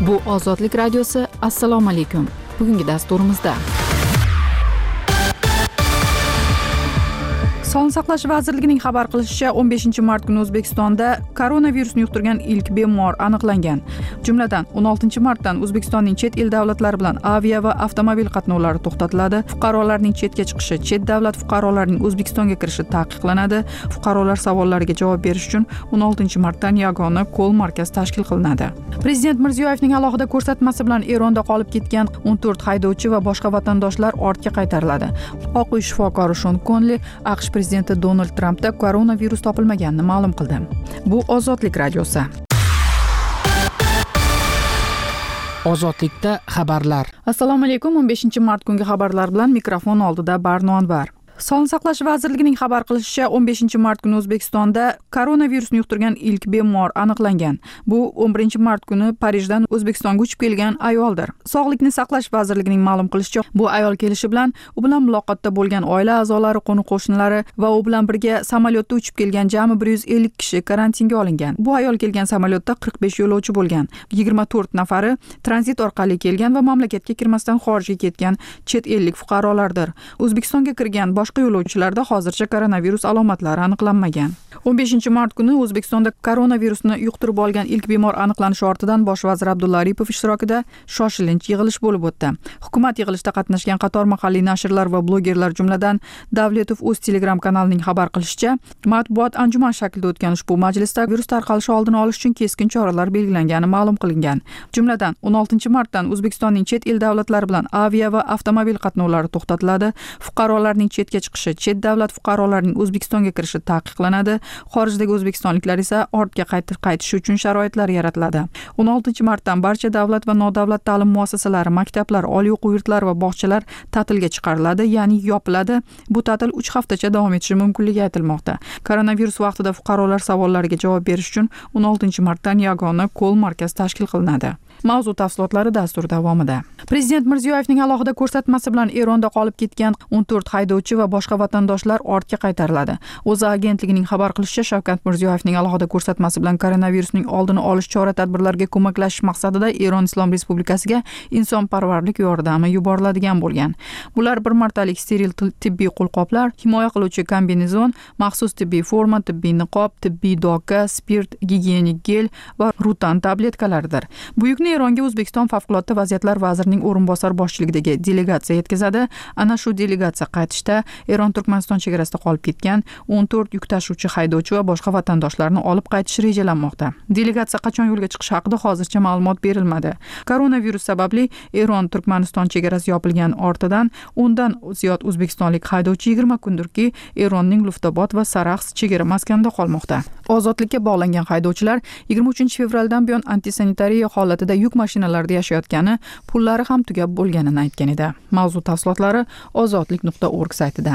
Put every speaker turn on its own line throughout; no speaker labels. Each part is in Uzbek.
Bu Ozodlik radiosi. Assalomu alaykum. Bugungi dasturimizda Sog'liqni saqlash vazirligining xabar qilishicha, 15-mart kuni O'zbekistonda koronavirusni yuqtirgan ilk bemor aniqlangan. Jumladan, 16-martdan O'zbekistonning chet el davlatlari bilan avia va avtomobil qatnovlari to'xtatiladi. Fuqarolarning chetga chiqishi, chet davlat fuqarolarining O'zbekistonga kirishi taqiqlanadi. Fuqarolar savollariga javob berish uchun 16-martdan yagona kol markaz tashkil qilinadi. Prezident Mirziyoyevning alohida ko'rsatmasi bilan Eronda qolib ketgan 14 haydovchi va boshqa vatandoshlar ortga qaytariladi. Oq uy shifokori Shon Konli AQSh prezidenti Donald Trampda koronavirus topilmaganini ma'lum qildi. Bu Ozodlik radiosi.
Ozodlikda xabarlar.
Assalomu alaykum. 15-mart kungi xabarlar bilan mikrofon oldida Barno Anvar. Sog'liqni saqlash vazirligining xabar qilishicha, 15-mart kuni O'zbekistonda koronavirusni yuqtirgan ilk bemor aniqlangan. Bu 11-mart kuni Parijdan O'zbekistonga uchib kelgan ayoldir. Sog'liqni saqlash vazirligining ma'lum qilishicha, bu ayol kelishi bilan u bilan muloqotda bo'lgan oila a'zolari, qo'ni-qo'shnilari va u bilan birga samolyotda uchib kelgan jami 150 kishi karantinga olingan. Bu ayol kelgan samolyotda 45 yo'lovchi bo'lgan. 24 nafari tranzit orqali kelgan va mamlakatga kirmasdan xorijga ketgan chet ellik fuqarolardir. O'zbekistonga kirgan boshqa yo'lovchilarda hozircha koronavirus alomatlari aniqlanmagan. 15-mart kuni O'zbekistonda koronavirusni yuqtirib olgan ilk bemor aniqlanishi ortidan Bosh vazir Abdulla Aripov ishtirokida shoshilinch yig'ilish bo'lib o'tdi. Hukumat yig'ilishida qatnashgan qator mahalliy nashrlar va blogerlar, jumladan Davletov o'z Telegram kanalining xabar qilishicha, matbuot anjuman shaklida o'tgan ushbu majlisda virus tarqalishi oldini olish uchun keskin choralar belgilangani ma'lum qilingan. Jumladan, 16-martdan O'zbekistonning chet el davlatlari bilan avia va avtomobil qatnovlari to'xtatiladi. Fuqarolarning chetga chiqishi, chet davlat fuqarolarining O'zbekistonga kirishi taqiqlanadi. Xorijdagi o'zbekistonliklar esa ortga qaytishi uchun sharoitlar yaratiladi. 16-martdan barcha davlat va nodavlat ta'lim muassasalari, maktablar, oliy o'quv yurtlari va bog'chalar ta'tilga chiqariladi, ya'ni yopiladi. Bu ta'til 3 haftacha davom etishi mumkinligi aytilmoqda. Koronavirus vaqtida fuqarolar savollariga javob berish uchun 16-martdan yagona kol markaz tashkil qilinadi. Mavzu tafsilotlari dastur davomida. Prezident Mirziyoyevning alohida ko'rsatmasi bilan Eronda qolib ketgan 14 haydovchi va boshqa vatandoshlar ortga qaytariladi. O'zA agentligining xabar qilishicha, Shavkat Mirziyoyevning alohida ko'rsatmasi bilan koronavirusning oldini olish chora-tadbirlariga ko'maklashish maqsadida Eron Islom Respublikasiga insonparvarlik yordami yuboriladigan bo'lgan. Bular bir martalik steril tibbiy qo'lqoplar, himoya qiluvchi kombinezon, maxsus tibbiy forma, tibbiy niqob, tibbiy doka, spirt, gigiyenik gel va rutan tabletkalaridir. Buyukni Eronga O'zbekiston favqulodda vaziyatlar vazirining o'rinbosari boshchiligidagi delegatsiya yetkazadi. Ana shu delegatsiya qaytishda Eron Turkmaniston chegarasida qolib ketgan 14 yuk tashuvchi haydovchi va boshqa vatandoshlarni olib qaytish rejalanmoqda. Delegatsiya qachon yo'lga chiqishi haqida hozircha ma'lumot berilmadi. Koronavirus sababli Eron Turkmaniston chegarasi yopilgan ortidan 10 dan ziyod o'zbekistonlik haydovchi 20 kundirki Eronning Luftobod va Sarax chegara maskanida qolmoqda. Ozodlikka bog'langan haydovchilar 23 fevraldan buyon antisanitariya holatida yuk mashinalarida yashayotgani, pullari ham tugab bo'lganini aytgan edi. Mavzu tafsilotlari ozodlik.org saytida.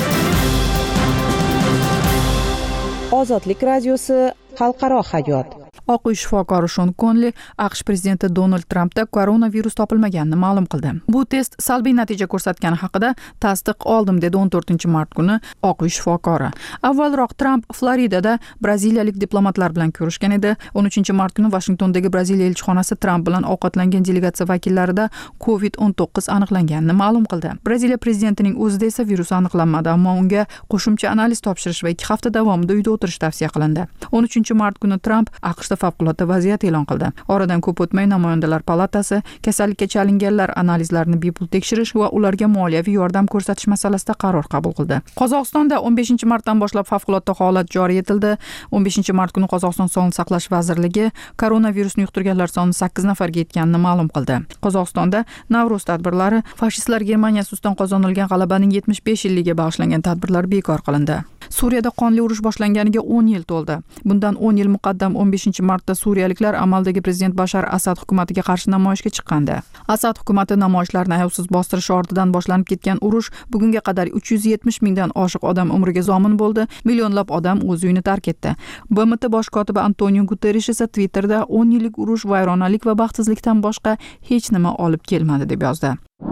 Ozodlik radiosi. Xalqaro hayot.
Oq uy shifokori Shon Konli AQSh prezidenti Donald Trampda koronavirus topilmaganini ma'lum qildi. Bu test salbiy natija ko'rsatgani haqida tasdiq oldim, dedi 14-mart kuni Oq uy shifokori. Avvalroq Tramp Floridada braziliyalik diplomatlar bilan ko'rishgan edi. 13-mart kuni Vashingtondagi Braziliya elchixonasi Tramp bilan ovqatlangan delegatsiya vakillarida COVID-19 aniqlanganini ma'lum qildi. Braziliya prezidentining o'zida esa virus aniqlanmadi, ammo unga qo'shimcha analiz topshirish va 2 hafta davomida uyda o'tirish tavsiya qilindi. 13-mart kuni Tramp AQShda favqulodda vaziyat e'lon qildi. Oradan ko'p o'tmay Namoyandalar palatasi kasallikka chalinganlar analizlarini bepul tekshirish va ularga moliyaviy yordam ko'rsatish masalasida qaror qabul qildi. Qozog'istonda 15-martdan boshlab favqulodda holat joriy etildi. 15-mart kuni Qozog'iston Sog'liqni saqlash vazirligi koronavirusni yuqtirganlar soni 8 nafarga yetganini ma'lum qildi. Qozog'istonda Navro'z tadbirlari, fashistlar Germaniyasi ustidan qozonilgan g'alabaning 75 yilligiga bag'ishlangan tadbirlar bekor qilindi. Suriyada qonli urush boshlanganiga 10 yil to'ldi. Bundan 10 yil muqaddam 15-martda suriyaliklar amaldagi prezident Bashar Asad hukumatiga qarshi namoyishga chiqqandi. Asad hukumati namoyishlarni ayovsiz bostirish ortidan boshlanib ketgan urush bugunga qadar 370 mingdan oshiq odam umriga zomin bo'ldi, millionlab odam o'z uyini tark etdi. BMT bosh kotibi Antonio Guterres esa Twitterda 10 yillik urush vayronalik va baxtsizlikdan boshqa hech nima olib kelmadi deb yozdi.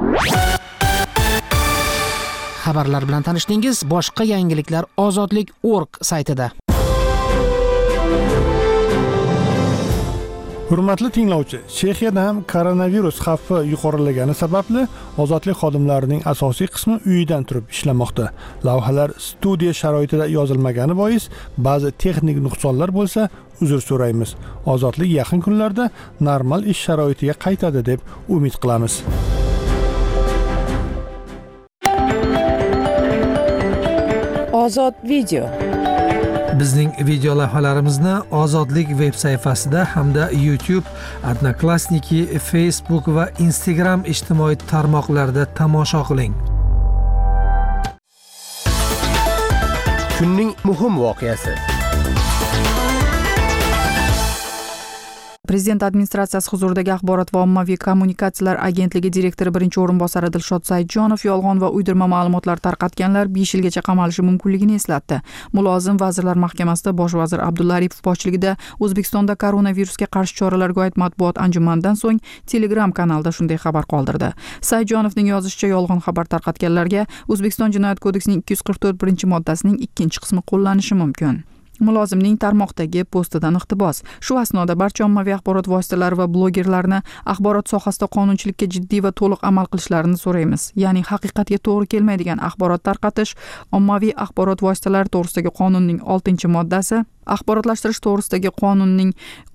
Xabarlar bilan tanishdingiz. Boshqa yangiliklar ozodlik.org saytida.
Hurmatli tinglovchi, Chexiyada ham koronavirus xavfi yuqorilagani sababli ozodlik xodimlarining asosiy qismi uyidan turib ishlamoqda. Lavhalar studiya sharoitida yozilmagani bois ba'zi texnik nuqsonlar bo'lsa, uzr so'raymiz. Ozodlik yaqin kunlarda normal ish sharoitiga qaytadi deb umid qilamiz.
Ozod video.
Bizning video lavhalarimizni Ozodlik veb sayfasida hamda YouTube, Odnoklassniki, Facebook va Instagram ijtimoiy tarmoqlarida tomosha qiling.
Kunning muhim voqeasi.
Prezident administratsiyasi huzuridagi axborot va ommaviy kommunikatsiyalar agentligi direktori birinchi o'rinbosari Dilshod Saidjonov yolg'on va uydirma ma'lumotlar tarqatganlar 5 yilgacha qamalishi mumkinligini eslatdi. Mulozim Vazirlar Mahkamasida bosh vazir Abdulla Aripov boshchiligida O'zbekistonda koronavirusga qarshi choralarga oid matbuot anjumanidan so'ng Telegram kanalida shunday xabar qoldirdi. Saidjonovning yozishicha, yolg'on xabar tarqatganlarga O'zbekiston Jinoyat kodeksining 244-moddasining 2-qismi qo'llanishi mumkin. Mulozimning tarmoqdagi postidan iqtibos. Shu asnoda barcha ommaviy axborot vositalari va blogerlarni axborot sohasida qonunchilikka jiddiy va to'liq amal qilishlarini so'raymiz. Ya'ni haqiqatga to'g'ri kelmaydigan axborot tarqatish ommaviy axborot vositalari to'g'risidagi qonunning 6-moddasi, axborotlashtirish to'g'risidagi qonunning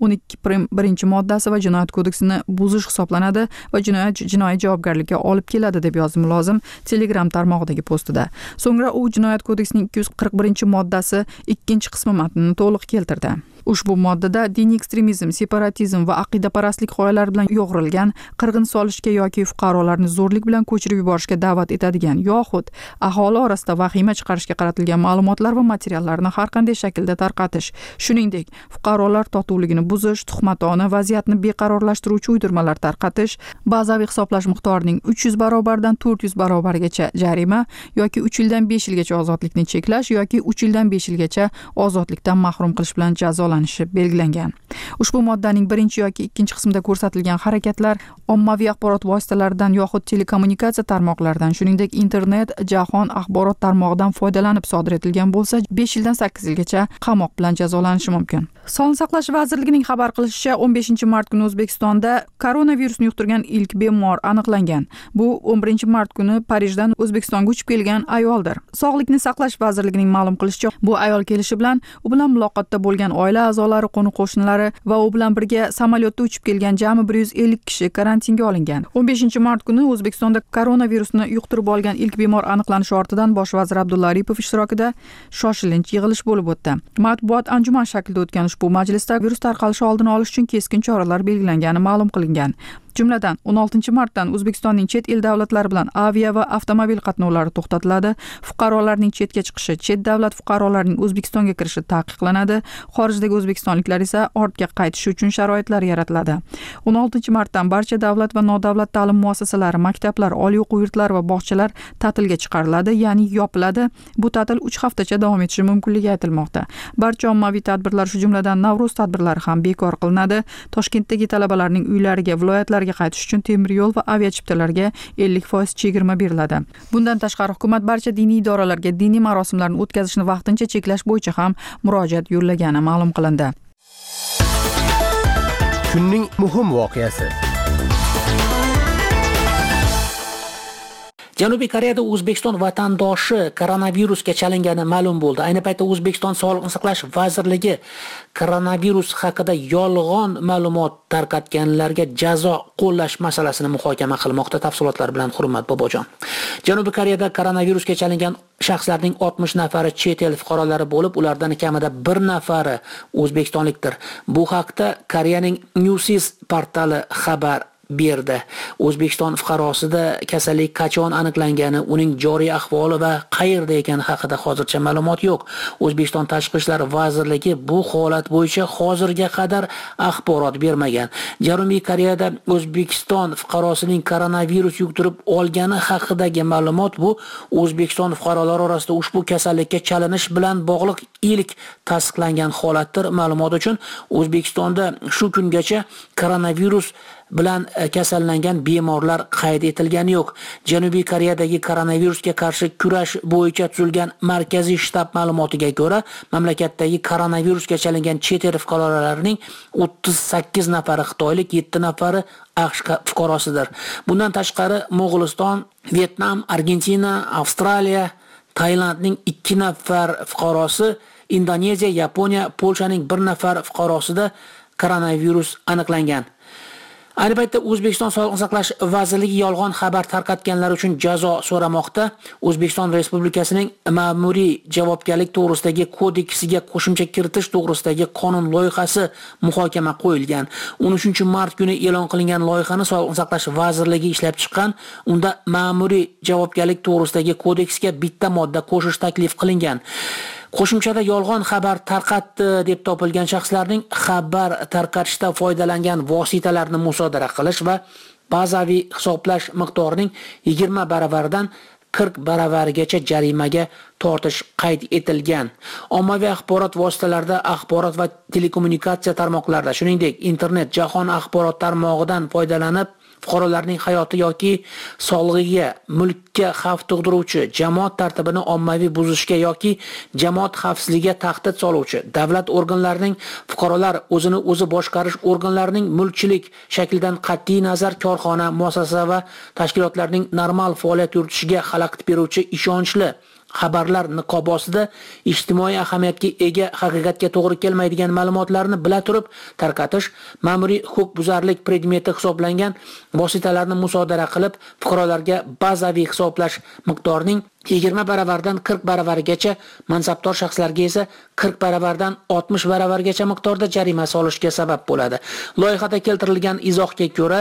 12-moddasi va jinoyat kodeksini buzish hisoblanadi va jinoiy javobgarlikka olib keladi deb yozdi mulozim Telegram tarmog'idagi postida. So'ngra u jinoyat kodeksining 241-moddasi 2-qismi matnini to'liq keltirdi. Ushbu moddada diniy ekstremizm, separatizm va aqidaparastlik g'oyalari bilan yo'g'rilgan, qirg'in solishga yoki fuqarolarni zo'rlik bilan ko'chirib yuborishga da'vat etadigan yoxud aholi orasida vahima chiqarishga qaratilgan ma'lumotlar va materiallarni har qanday shaklda tarqatish, shuningdek, fuqarolar totuvligini buzish, tuhmatona vaziyatni beqarorlashtiruvchi uydirmalar tarqatish, bazaviy hisoblash miqdorining 300 barobardan 400 barobargacha jarima yoki 3 yildan 5 yilgacha ozodlikni cheklash yoki 3 yildan 5 yilgacha ozodlikdan mahrum qilish bilan jazolanishi belgilangan. Ushbu moddaning 1 yoki 2-qismida ko'rsatilgan harakatlar ommaviy axborot vositalaridan yoxud telekommunikatsiya tarmoqlaridan, shuningdek internet, jahon axborot tarmog'idan foydalanib sodir etilgan bo'lsa, 5 yildan 8 yilgacha qamoq bilan jazolanishi mumkin. Sog'liqni saqlash vazirligining xabar qilishicha, 15-mart kuni O'zbekistonda koronavirusni yuqtirgan ilk bemor aniqlangan. Bu 11-mart kuni Parijdan O'zbekistonga uchib kelgan ayoldir. Sog'liqni saqlash vazirligining ma'lum qilishicha, bu ayol kelishi bilan u bilan muloqotda bo'lgan oila a'zolari, qo'ni-qo'shnilari va u bilan birga samolyotda uchib kelgan jami 150 kishi karantinga olingan. 15-mart kuni O'zbekistonda koronavirusni yuqtirib olgan ilk bemor aniqlanishi ortidan bosh vazir Abdulla Aripov ishtirokida shoshilinch yig'ilish bo'lib o'tdi. Matbuot anjuman shaklida o'tgan ushbu majlisda virus tarqalishi oldini olish uchun keskin choralar belgilangani ma'lum qilingan. Jumladan 16-martdan O'zbekistonning chet el davlatlari bilan avia va avtomobil qatnovlari to'xtatiladi. Fuqarolarning chetga chiqishi, chet davlat fuqarolarining O'zbekistonga kirishi taqiqlanadi. Xorijdagi o'zbekistonliklar esa ortga qaytishi uchun sharoitlar yaratiladi. 16-martdan barcha davlat va nodavlat ta'lim muassasalari, maktablar, oliy o'quv yurtlari va bog'chalar ta'tilga chiqariladi, ya'ni yopiladi. Bu ta'til 3 haftacha davom etishi mumkinligi aytilmoqda. Barcha ommaviy tadbirlar, shu jumladan Navro'z tadbirlari ham bekor qilinadi. Toshkentdagi talabalarning uylariga, viloyatlarga qaytish uchun temir yo'l va avia chiptalarga 50% chegirma beriladi. Bundan tashqari hukumat barcha diniy idoralarga diniy marosimlarni o'tkazishni vaqtincha cheklash bo'yicha ham murojaat yo'llagani ma'lum qilindi.
Kunning muhim voqeasi.
Janubiy Koreyada O'zbekiston vatandoshi koronavirusga chalingani ma'lum bo'ldi. Ayni paytda O'zbekiston Sog'liqni saqlash vazirligi koronavirus haqida yolg'on ma'lumot tarqatganlarga jazo qo'llash masalasini muhokama qilmoqda. Tafsilotlar bilan Hurmat Bobojon. Janubiy Koreyada koronavirusga chalingan shaxslarning 60 nafari chet el fuqarolari bo'lib, ulardan kamida 1 nafari o'zbekistonlikdir. Bu haqda Koreyaning Newsis portali xabar berdi. O'zbekiston fuqarosida kasallik qachon aniqlangani, uning joriy ahvoli va qayerda ekani haqida hozircha ma'lumot yo'q. O'zbekiston Tashqi ishlar vazirligi bu holat bo'yicha hozirga qadar axborot bermagan. Janubiy Koreyada O'zbekiston fuqarosining koronavirus yuqtirib olgani haqidagi ma'lumot bu O'zbekiston fuqarolari orasida ushbu kasallikka chalinish bilan bog'liq ilk tasdiqlangan holatdir. Ma'lumot uchun O'zbekistonda shu kungacha koronavirus bilan kasallangan bemorlar qayd etilgani yo'q. Janubiy Koreyadagi koronavirusga qarshi kurash bo'yicha tuzilgan markaziy shtab ma'lumotiga ko'ra, mamlakatdagi koronavirusga chalingan chet el fuqarolarining 38 nafari xitoylik, 7 nafari AQSh fuqarosidir. Bundan tashqari Mo'g'uliston, Vyetnam, Argentina, Avstraliya, Tailandning 2 nafar fuqarosi, Indoneziya, Yaponiya, Polshaning 1 nafar fuqarosida koronavirus aniqlangan. Ayni paytda O'zbekiston Sog'liqni saqlash vazirligi yolg'on xabar tarqatganlar uchun jazo so'ramoqda. O'zbekiston Respublikasining ma'muriy javobgarlik to'g'risidagi kodeksiga qo'shimcha kiritish to'g'risidagi qonun loyihasi muhokama qo'yilgan. 13-mart kuni e'lon qilingan loyihani Sog'liqni saqlash vazirligi ishlab chiqqan. Unda ma'muriy javobgarlik to'g'risidagi kodeksga bitta modda qo'shish taklif qilingan. Qo'shimchada yolg'on xabar tarqatdi deb topilgan shaxslarning xabar tarqatishda foydalangan vositalarni musodara qilish va bazaviy hisoblash miqdorining 20 baravaridan 40 baravarigacha jarimaga tortish qayd etilgan. Ommaviy axborot vositalarida, axborot va telekommunikatsiya tarmoqlarida, shuningdek, internet jahon axborot tarmog'idan foydalanib fuqarolarning hayoti yoki sog'lig'iga, mulkka xavf tug'diruvchi, jamoat tartibini ommaviy buzishga yoki jamoat xavfsizligiga tahdid soluvchi, davlat organlarining fuqarolar o'zini o'zi boshqarish organlarining mulkchilik shaklidan qat'iy nazar korxona, muassasa va tashkilotlarning normal faoliyat yuritishiga xalaqit beruvchi ishonchli xabarlar niqobi ostida ijtimoiy ahamiyatga ega, haqiqatga to'g'ri kelmaydigan ma'lumotlarni bila turib tarqatish, ma'muriy huquqbuzarlik predmeti hisoblangan vositalarni musodara qilib, fuqarolarga bazaviy hisoblash miqdorining 20 baravardan 40 baravarigacha, mansabdor shaxslarga esa 40 baravardan 60 baravargacha miqdorda jarima solishga sabab bo'ladi. Loyihada keltirilgan izohga ko'ra,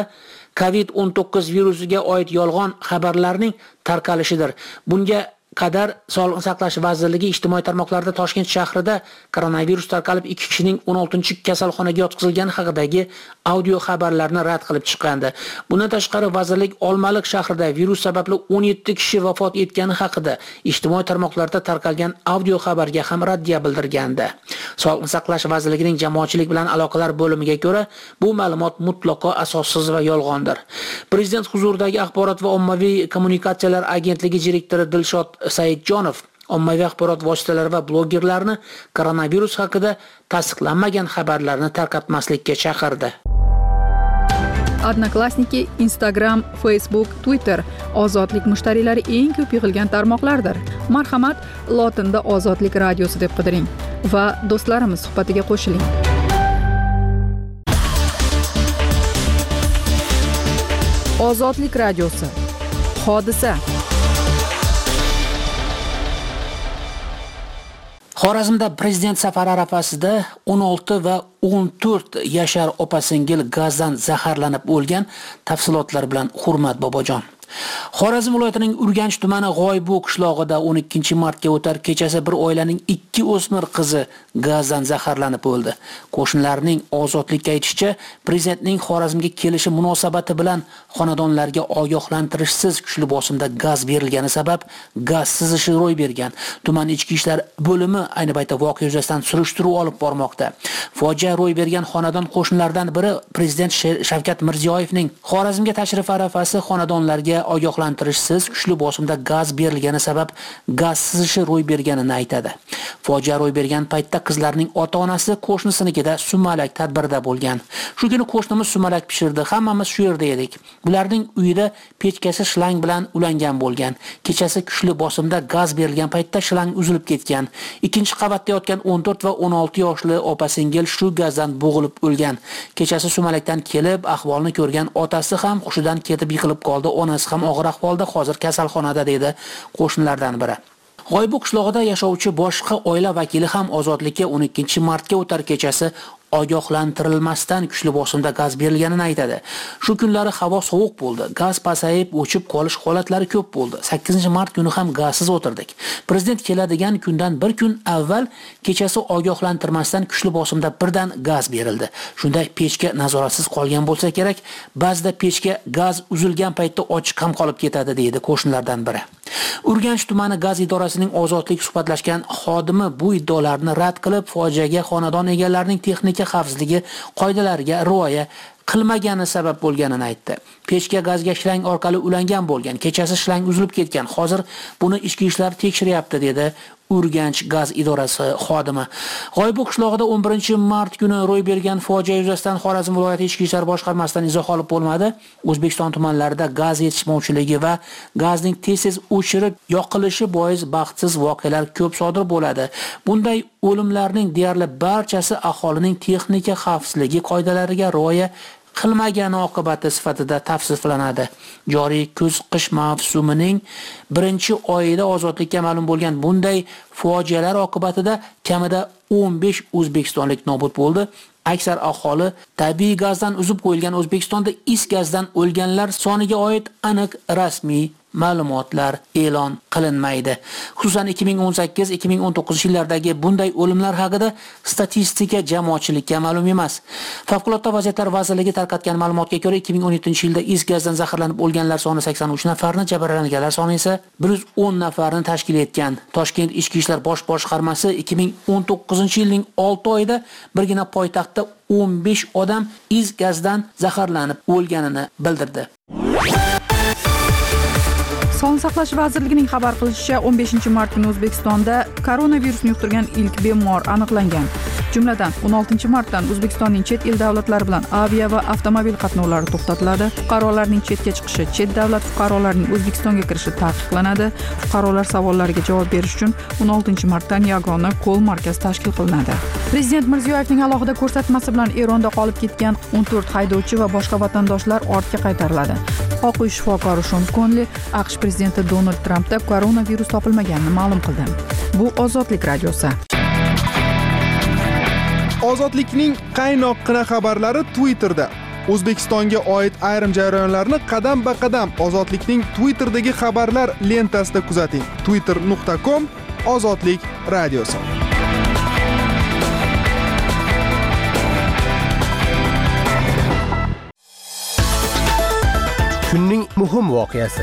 COVID-19 virusiga oid yolg'on xabarlarning tarqalishidir. Bunga qadar Sog'liqni saqlash vazirligi ijtimoiy tarmoqlarda Toshkent shahrida koronavirus tarqalib 2 kishining 16-kasalxonaga yotqizilgani haqidagi audio xabarlarni rad qilib chiqqandi. Bundan tashqari vazirlik Olmaliq shahrida virus sababli 17 kishi vafot etgani haqida ijtimoiy tarmoqlarda tarqalgan audio xabarga ham raddiya bildirgandi. Sog'liqni saqlash vazirligining jamoatchilik bilan aloqalar bo'limiga ko'ra, bu ma'lumot mutlaqo asossiz va yolg'ondir. Prezident huzuridagi axborot va ommaviy kommunikatsiyalar agentligi direktori Dilshod Saidjonov ommaviy axborot vositalari va blogerlarni koronavirus haqida tasdiqlanmagan xabarlarni tarqatmaslikka chaqirdi.
Odnoklassniki, Instagram, Facebook, Twitter ozodlik mushtariylari eng ko'p yig'ilgan tarmoqlardir. Marhamat, lotinda Ozodlik radiosi deb qidiring va do'stlarimiz suhbatiga qo'shiling. Ozodlik radiosi. Hodisa.
Xorazmda prezident safari arafasida 16 va 14 yashar opa-singil gazdan zaharlanib o'lgan. Tafsilotlar bilan Hurmat Bobojon. Xorazm viloyatining Urganch tumani G'oybu qishlog'ida 12-martga o'tar kechasi bir oilaning 2 o'smir qizi gazdan zaharlanib o'ldi. Qo'shnilarning ozodlikka aytishicha, prezidentning Xorazmga kelishi munosabati bilan xonadonlarga ogohlantirishsiz kuchli bosimda gaz berilgani sabab gaz sizishi ro'y bergan. Tuman ichki ishlar bo'limi ayni paytda voqea yuzasidan surishtiruv olib bormoqda. Fojia ro'y bergan xonadon qo'shnilardan biri prezident Shavkat Mirziyoyevning Xorazmga tashrif arafasi xonadonlarga ogohlantirishsiz kuchli bosimda gaz berilgani sabab gaz sizishi ro'y berganini aytadi. Fojia ro'y bergan paytda qizlarning ota-onasi qo'shnisinikida sumalak tadbirda bo'lgan. Shu kuni qo'shnimiz sumalak pishirdi, hammamiz shu yerda edik. Ularning uyida pechkasi shlang bilan ulangan bo'lgan. Kechasi kuchli bosimda gaz berilgan paytda shlang uzilib ketgan. Ikkinchi qavatda yotgan 14 va 16 yoshli opa-singil shu gazdan bo'g'ilib o'lgan. Kechasi sumalakdan kelib ahvolni ko'rgan otasi ham hushidan ketib yiqilib qoldi. Onasi ham og'ir ahvolda, hozir kasalxonada dedi qo'shnilardan biri. G'oybu qishlog'ida yashovchi boshqa oila vakili ham ozodlikka 12-martga o'tar kechasi ogohlantirilmasdan kuchli bosimda gaz berilganini aytadi. Shu kunlari havo sovuq bo'ldi. Gaz pasayib, o'chib qolish holatlari ko'p bo'ldi. 8-mart kuni ham gazsiz o'tirdik. Prezident keladigan kundan bir kun avval kechasi ogohlantirmasdan kuchli bosimda birdan gaz berildi. Shunda pechka nazoratsiz qolgan bo'lsa kerak, ba'zida pechka gaz uzilgan paytda ochiq ham qolib ketadi, deydi qo'shnilardan biri. Urganch tumani gaz idorasining ozodlik suhbatlashgan xodimi bu iddaolarni rad qilib, fojiaga xonadon egalarining texnika xavfsizligi qoidalariga rioya qilmagani sabab bo'lganini aytdi. Pechga gazga shlang orqali ulangan bo'lgan, kechasi shlang uzilib ketgan. Hozir buni ichki ishlar tekshiryapti, dedi Urganch gaz idorasi xodimi. G'oybu qishlog'ida 11-mart kuni ro'y bergan fojia yuzasidan Xorazm viloyati ichki ishlar boshqarmasidan izoh olib bo'lmadi. O'zbekiston tumanlarida gaz yetishmovchiligi va gazning tez o'chirib yoqilishi bois baxtsiz voqealar ko'p sodir bo'ladi. Bunday o'limlarning deyarli barchasi aholining texnika xavfsizligi qoidalariga rioya qilmagani oqibati sifatida tavsiflanadi. Joriy kuz-qish mavsumining 1-oyida ozodlikka ma'lum bo'lgan bunday fojialar oqibatida kamida 15 o'zbekistonlik nobud bo'ldi. Aksar aholi tabiiy gazdan uzib qo'yilgan O'zbekistonda is gazdan o'lganlar soniga oid aniq rasmiy ma'lumotlar e'lon qilinmaydi. Xususan 2018-2019 yillardagi bunday o'limlar haqida statistika jamoatchilikka ma'lum emas. Favqulodda vaziyatlar vazirligi tarqatgan ma'lumotga ko'ra 2017-yilda is gazdan zaharlanib o'lganlar soni 83 nafarni, jabrlanganlar soni esa 110 nafarni tashkil etgan. Toshkent ichki ishlar bosh boshqarmasi 2019-yilning 6 oyida birgina poytaxtda 15 odam is gazdan zaharlanib o'lganini bildirdi.
Sog'liqni saqlash vazirligining xabar qilishicha, 15-mart kuni O'zbekistonda koronavirusni yuqtirgan ilk bemor aniqlangan. Jumladan 16-martdan O'zbekistonning chet el davlatlari bilan avia va avtomobil qatnovlari to'xtatiladi. Fuqarolarning chetga chiqishi, chet davlat fuqarolarining O'zbekistonga kirishi taqiqlanadi. Fuqarolar savollariga javob berish uchun 16-martdan yagona kol markaz tashkil qilinadi. Prezident Mirziyoyevning alohida ko'rsatmasi bilan Eronda qolib ketgan 14 haydovchi va boshqa vatandoshlar ortga qaytariladi. Oq uy shifokori Shon Konli AQSh prezidenti Donald Trampda koronavirus topilmaganini ma'lum qildi. Bu Ozodlik radiosi.
Ozodlikning qaynoqqina xabarlari Twitterda. O'zbekistonga oid ayrim jarayonlarni qadam-ba-qadam Ozodlikning Twitterdagi xabarlar lentasida kuzating. twitter.com/Ozodlik radiosi.
Kunning muhim voqeasi.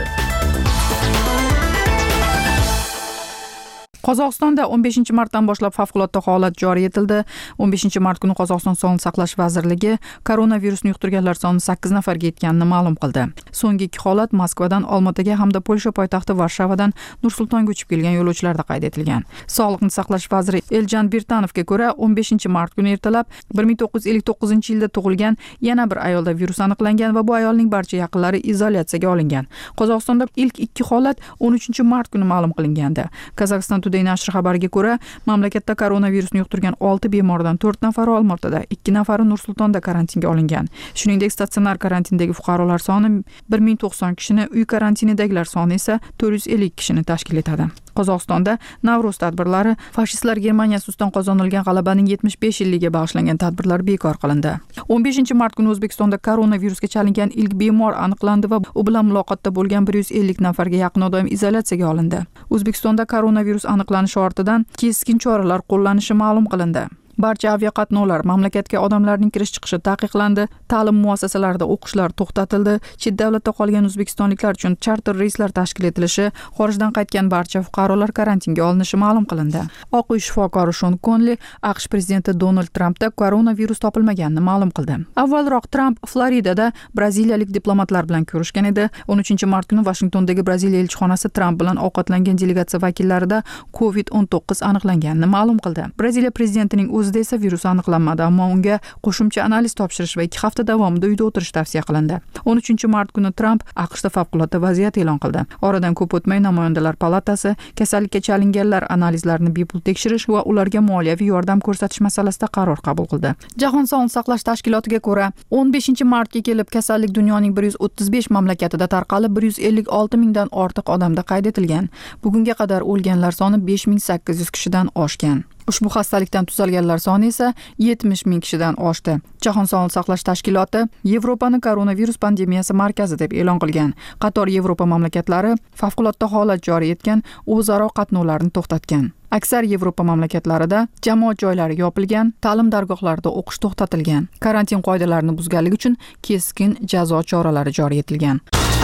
Qozog'istonda 15-martdan boshlab favqulodda holat joriy etildi. 15-mart kuni Qozog'iston Sog'liqni saqlash vazirligi koronavirusni yuqtirganlar soni 8 nafarga yetganini ma'lum qildi. So'nggi 2 holat Moskvadan Olmaotaga hamda Polsha poytaxti Varshavadan Nur-Sultonga uchib kelgan yo'lovchilarda qayd etilgan. Sog'liqni saqlash vaziri Eljan Birtanovga ko'ra, 15-mart kuni ertalab 1959-yilda tug'ilgan yana bir ayolda virus aniqlangan va bu ayolning barcha yaqinlari izolyatsiyaga olingan. Qozog'istonda ilk 2 holat 13-mart kuni ma'lum qilingandi. Qozog'iston nashri xabariga ko'ra, mamlakatda koronavirusni yuqtirgan 6 bemordan 4 nafari Olmaotada, 2 nafari Nur-Sultonda karantinga olingan. Shuningdek, statsionar karantindagi fuqarolar soni 1090 kishini, uy karantinidagilar soni esa 450 kishini tashkil etadi. Qozog'istonda Navro'z tadbirlari, fashistlar Germaniyasi ustidan qozonilgan g'alabaning 75 yilligiga bag'ishlangan tadbirlar bekor qilindi. 15-mart kuni O'zbekistonda koronavirusga chalingan ilk bemor aniqlandi va u bilan muloqotda bo'lgan 150 nafarga yaqin odam izolyatsiyaga olindi. O'zbekistonda koronavirus aniqlanishi ortidan keskin choralar qo'llanishi ma'lum qilindi. Barcha aviaqatnovlar, mamlakatga odamlarning kirish-chiqishi taqiqlandi, ta'lim muassasalarida o'qishlar to'xtatildi, chet davlatda qolgan o'zbekistonliklar uchun charter reyslar tashkil etilishi, xorijdan qaytgan barcha fuqarolar karantinga olinishi ma'lum qilindi. Oq uy shifokori Shon Konli AQSh prezidenti Donald Trampda koronavirus topilmaganini ma'lum qildi. Avvalroq Tramp Floridada braziliyalik diplomatlar bilan ko'rishgan edi. 13-mart kuni Vashingtondagi Braziliya elchixonasi Tramp bilan ovqatlangan delegatsiya vakillarida COVID-19 aniqlanganini ma'lum qildi. Braziliya prezidentining o'zida esa virus aniqlanmadi, ammo unga qo'shimcha analiz topshirish va 2 hafta davomida uyda o'tirish tavsiya qilindi. 13-mart kuni Tramp AQShda favqulodda vaziyat e'lon qildi. Oradan ko'p o'tmay Namoyandalar palatasi kasallikka chalinganlar analizlarini bepul tekshirish va ularga moliyaviy yordam ko'rsatish masalasida qaror qabul qildi. Jahon Sog'liqni saqlash tashkilotiga ko'ra, 15-martga kelib kasallik dunyoning 135 mamlakatida tarqalib, 156 mingdan ortiq odamda qayd etilgan. Bugunga qadar o'lganlar soni 5800 kishidan oshgan. Ushbu xastalikdan tuzalganlar soni esa 70 ming kishidan oshdi. Jahon Sog'liqni saqlash tashkiloti Yevropani koronavirus pandemiyasi markazi deb e'lon qilgan. Qator Yevropa mamlakatlari favqulodda holat joriy etgan, o'zaro qatnovlarni to'xtatgan. Aksar Yevropa mamlakatlarida jamoat joylari yopilgan, ta'lim dargohlarida o'qish to'xtatilgan. Karantin qoidalarini buzganlik uchun keskin jazo choralari joriy etilgan.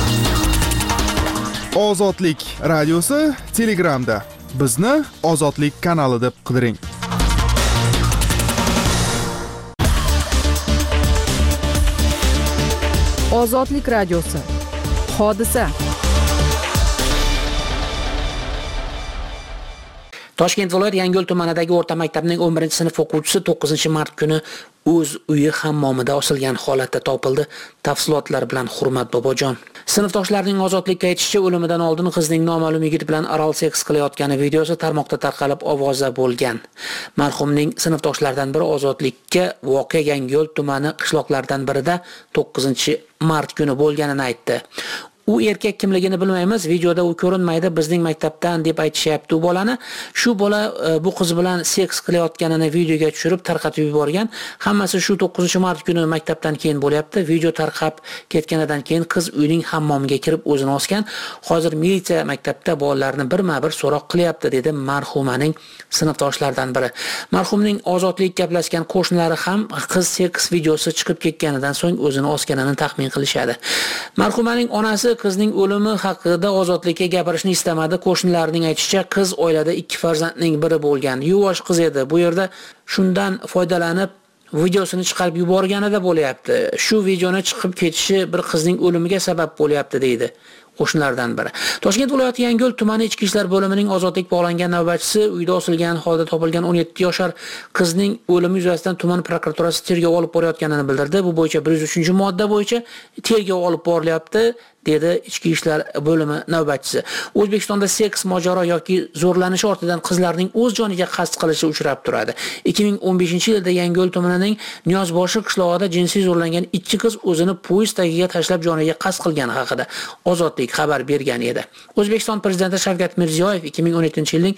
Ozodlik radiosi Telegramda. Bizni Ozodlik kanali deb qidiring.
Ozodlik radiosi. Hodisa.
Toshkent viloyati Yangiyo'l tumanidagi o'rta maktabning 11-sinf o'quvchisi 9-mart kuni o'z uyi hammomida osilgan holatda topildi. Tafsilotlar bilan Hurmat Bobojon. Sinfdoshlarining ozodlikka aytishicha, o'limidan oldin qizning noma'lum yigit bilan oral seks qilayotgani videosi tarmoqda tarqalib ovoza bo'lgan. Marhumning sinfdoshlaridan biri ozodlikka voqea Yangiyo'l tumani qishloqlaridan birida 9-mart kuni bo'lganini aytdi. U erkak kimligini bilmaymiz, videoda u ko'rinmaydi, bizning maktabdan deb aytishyapti u bolani. Shu bola bu qiz bilan seks qilayotganini videoga tushirib tarqatib yuborgan. Hammasi shu 9-mart kuni maktabdan keyin bo'lyapti. Video tarqab ketganidan keyin qiz uyning hammomiga kirib o'zini osgan. Hozir militsiya maktabda bolalarni birma-bir so'roq qilyapti, dedi marhumaning sinfdoshlaridan biri. Marhumning ozodlik gaplashgan qo'shnilari ham qiz seks videosi chiqib ketganidan so'ng o'zini osganini taxmin qilishadi. Marhumaning onasi qizning o'limi haqida ozodlikka gapirishni istamadi. Qo'shnilarining aytishicha, qiz oilada 2 farzandning biri bo'lgan. Yuvosh qiz edi. Bu yerda shundan foydalanib videosini chiqarib yuborganida bo'lyapti. Shu videoni chiqib ketishi bir qizning o'limiga sabab bo'lyapti, deydi qo'shnilardan biri. Toshkent viloyati Yangiyo'l tumani ichki ishlar bo'limining ozodlik bog'langan navbatchisi uyda osilgan holda topilgan 17 yoshar qizning o'limi yuzasidan tuman prokuraturasi tergov olib borayotganini bildirdi. Bu bo'yicha 103-modda bo'yicha tergov olib borilyapti, dedi ichki ishlar bo'limi navbatchisi. O'zbekistonda seks mojaro yoki zo'rlanish ortidan qizlarning o'z joniga qasd qilishi uchrab turadi. 2015-yilda Yangiyo'l tumanining Niyozboshi qishlog'ida jinsiy zo'rlangan 2 qiz o'zini poyezd tagiga tashlab joniga qasd qilgani haqida Ozodlik xabar bergan edi. O'zbekiston prezidenti Shavkat Mirziyoyev 2017-yilning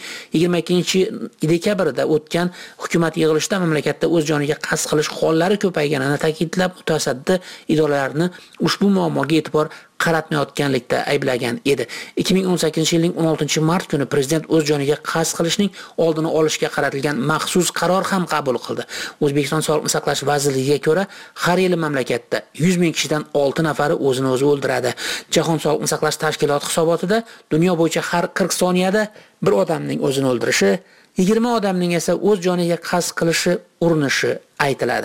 22-dekabrida o'tgan hukumat yig'ilishida mamlakatda o'z joniga qasd qilish hollari ko'payganini ta'kidlab, mutasaddi idoralarni ushbu muammoga e'tibor qaratmayotganlikda ayblagan edi. 2018-yilning 16-mart kuni prezident o'z joniga qasd qilishning oldini olishga qaratilgan maxsus qaror ham qabul qildi. O'zbekiston Sog'liqni saqlash vazirligiga ko'ra, har yili mamlakatda 100 ming kishidan 6 nafari o'zini o'zi o'ldiradi. Jahon Sog'liqni saqlash tashkiloti hisobotida dunyo bo'yicha har 40 soniyada bir odamning o'zini o'ldirishi, 20 odamning esa o'z joniga qasd qilishi urinishi aytiladi.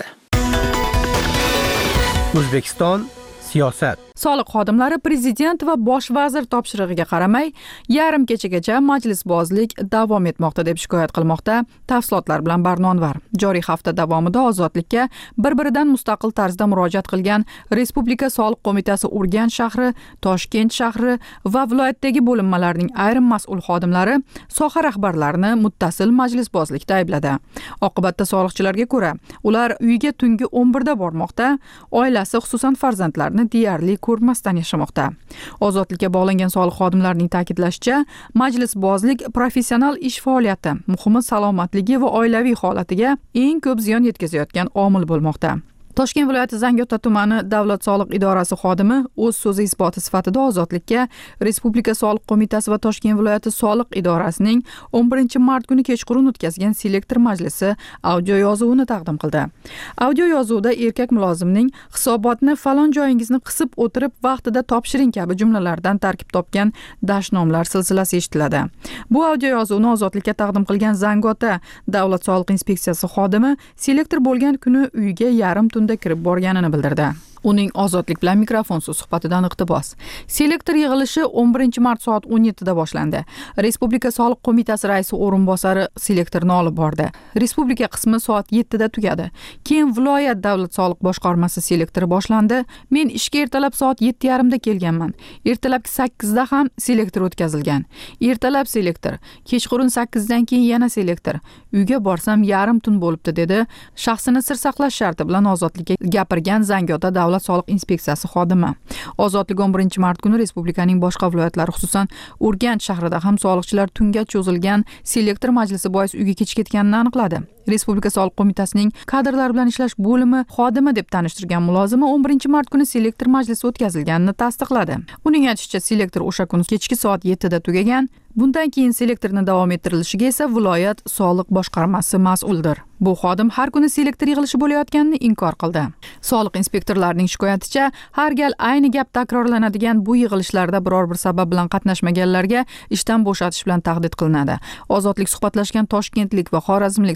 O'zbekiston siyosat.
Soliq xodimlari prezident va bosh vazir topshirig'iga qaramay, yarim kechagacha majlisbozlik davom etmoqda deb shikoyat qilmoqda. Tafsilotlar bilan Barnonvar. Joriy hafta davomida ozodlikka bir-biridan mustaqil tarzda murojaat qilgan Respublika soliq qo'mitasi Urganch shahri, Toshkent shahri va viloyatdagi bo'linmalarning ayrim mas'ul xodimlari soha rahbarlarini muttasil majlisbozlikda aybladi. Oqibatda soliqchilarga ko'ra, ular uyiga tungi 11da bormoqda, oilasi xususan farzandlarini deyarli ko'rmasdan yashamoqda. Ozodlikka bog'langan soliq xodimlarining ta'kidlashicha, majlisbozlik professional ish faoliyati, muhimi salomatligi va oilaviy holatiga eng ko'p ziyon yetkazayotgan omil bo'lmoqda. Toshkent viloyati Zangiota tumani davlat soliq idorasi xodimi o'z so'zi isboti sifatida ozodlikka Respublika soliq qo'mitasi va Toshkent viloyati soliq idorasining 11-mart kuni kechqurun o'tkazgan selektor majlisi audio yozuvini taqdim qildi. Audio yozuvda erkak mulozimning hisobotni falon joyingizni qisib o'tirib vaqtida topshiring kabi jumlalardan tarkib topgan dashnomlar silsilasi eshitiladi. Bu audio yozuvni ozodlikka taqdim qilgan Zangiota davlat soliq inspeksiyasi xodimi selektor bo'lgan kuni uyiga yarim tunda kirib borganini bildirdi. Uning ozodlik bilan mikrofonsiz suhbatidan iqtibos. Selektor yig'ilishi 11-mart soat 17da boshlandi. Respublika soliq qo'mitasi raisi o'rinbosari selektorni olib bordi. Respublika qismi soat 7da tugadi. Keyin viloyat davlat soliq boshqarmasi selektori boshlandi. Men ishga ertalab soat 7:30da kelganman. Ertalabki 8da ham selektor o'tkazilgan. Ertalab selektor, kechqurun 8dan keyin yana selektor. Uyga borsam yarim tun bo'libdi, dedi shaxsini sir saqlash sharti bilan ozodlikka gapirgan Zangiota davlat soliq inspeksiyasi xodimi. Ozodlik 11-mart kuni respublikaning boshqa viloyatlari, xususan Urganch shahrida ham soliqchilar tunga cho'zilgan selektor majlisi bois uyga kech ketganini aniqladi. Respublika soliq qo'mitasining kadrlar bilan ishlash bo'limi xodimi deb tanishtirgan mulozimi 11-mart kuni selektor majlisi o'tkazilganini tasdiqladi. Uning aytishicha, selektor o'sha kuni kechki soat 7da tugagan. Bundan keyin selektorni davom ettirilishiga esa viloyat soliq boshqarmasi mas'uldir. Bu xodim har kuni selektor yig'ilishi bo'layotganini inkor qildi. Soliq inspektorlarining shikoyaticha, har gal ayni gap takrorlanadigan bu yig'ilishlarda biror bir sabab bilan qatnashmaganlarga ishdan bo'shatish bilan tahdid qilinadi. Ozodlik suhbatlashgan toshkentlik va xorazmlik soliqchilar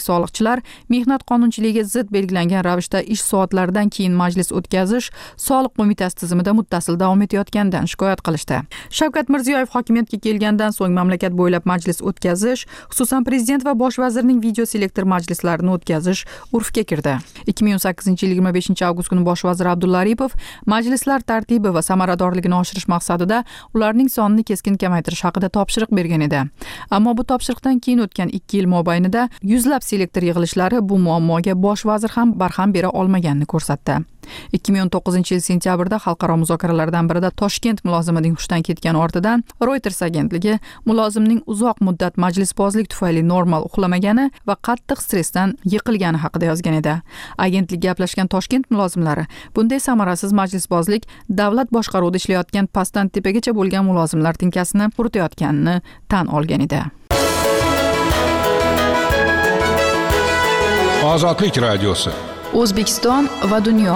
yo'lovchilar mehnat qonunchiligiga zid belgilangan ravishda ish soatlaridan keyin majlis o'tkazish soliq qo'mitasi tizimida muttasil davom etayotganidan shikoyat qilishdi. Shavkat Mirziyoyev hokimiyatga kelgandan so'ng mamlakat bo'ylab majlis o'tkazish, xususan prezident va bosh vazirning video selektor majlislarini o'tkazish urfga kirdi. 2018-yil 25 avgust kuni bosh vazir Abdulla Aripov majlislar tartibi va samaradorligini oshirish maqsadida ularning sonini keskin kamaytirish haqida topshiriq bergan edi. Ammo bu topshiriqdan keyin o'tgan 2 yil mobaynida yuzlab selektor yig'ilishlari bu muammoga bosh vazir ham barham bera olmaganini ko'rsatdi. 2019-yil sentyabrda xalqaro muzokaralardan birida Toshkent mulozimining hushdan ketgani ortidan Reuters agentligi mulozimning uzoq muddat majlisbozlik tufayli normal uxlamagani va qattiq stressdan yiqilgani haqida yozgan edi. Agentlik gaplashgan Toshkent mulozimlari bunday samarasiz majlisbozlik davlat boshqaruvida ishlayotgan pastdan tepagacha bo'lgan mulozimlar tinkasini quritayotganini tan olgan edi.
Ozodlik radiosi.
O'zbekiston va dunyo.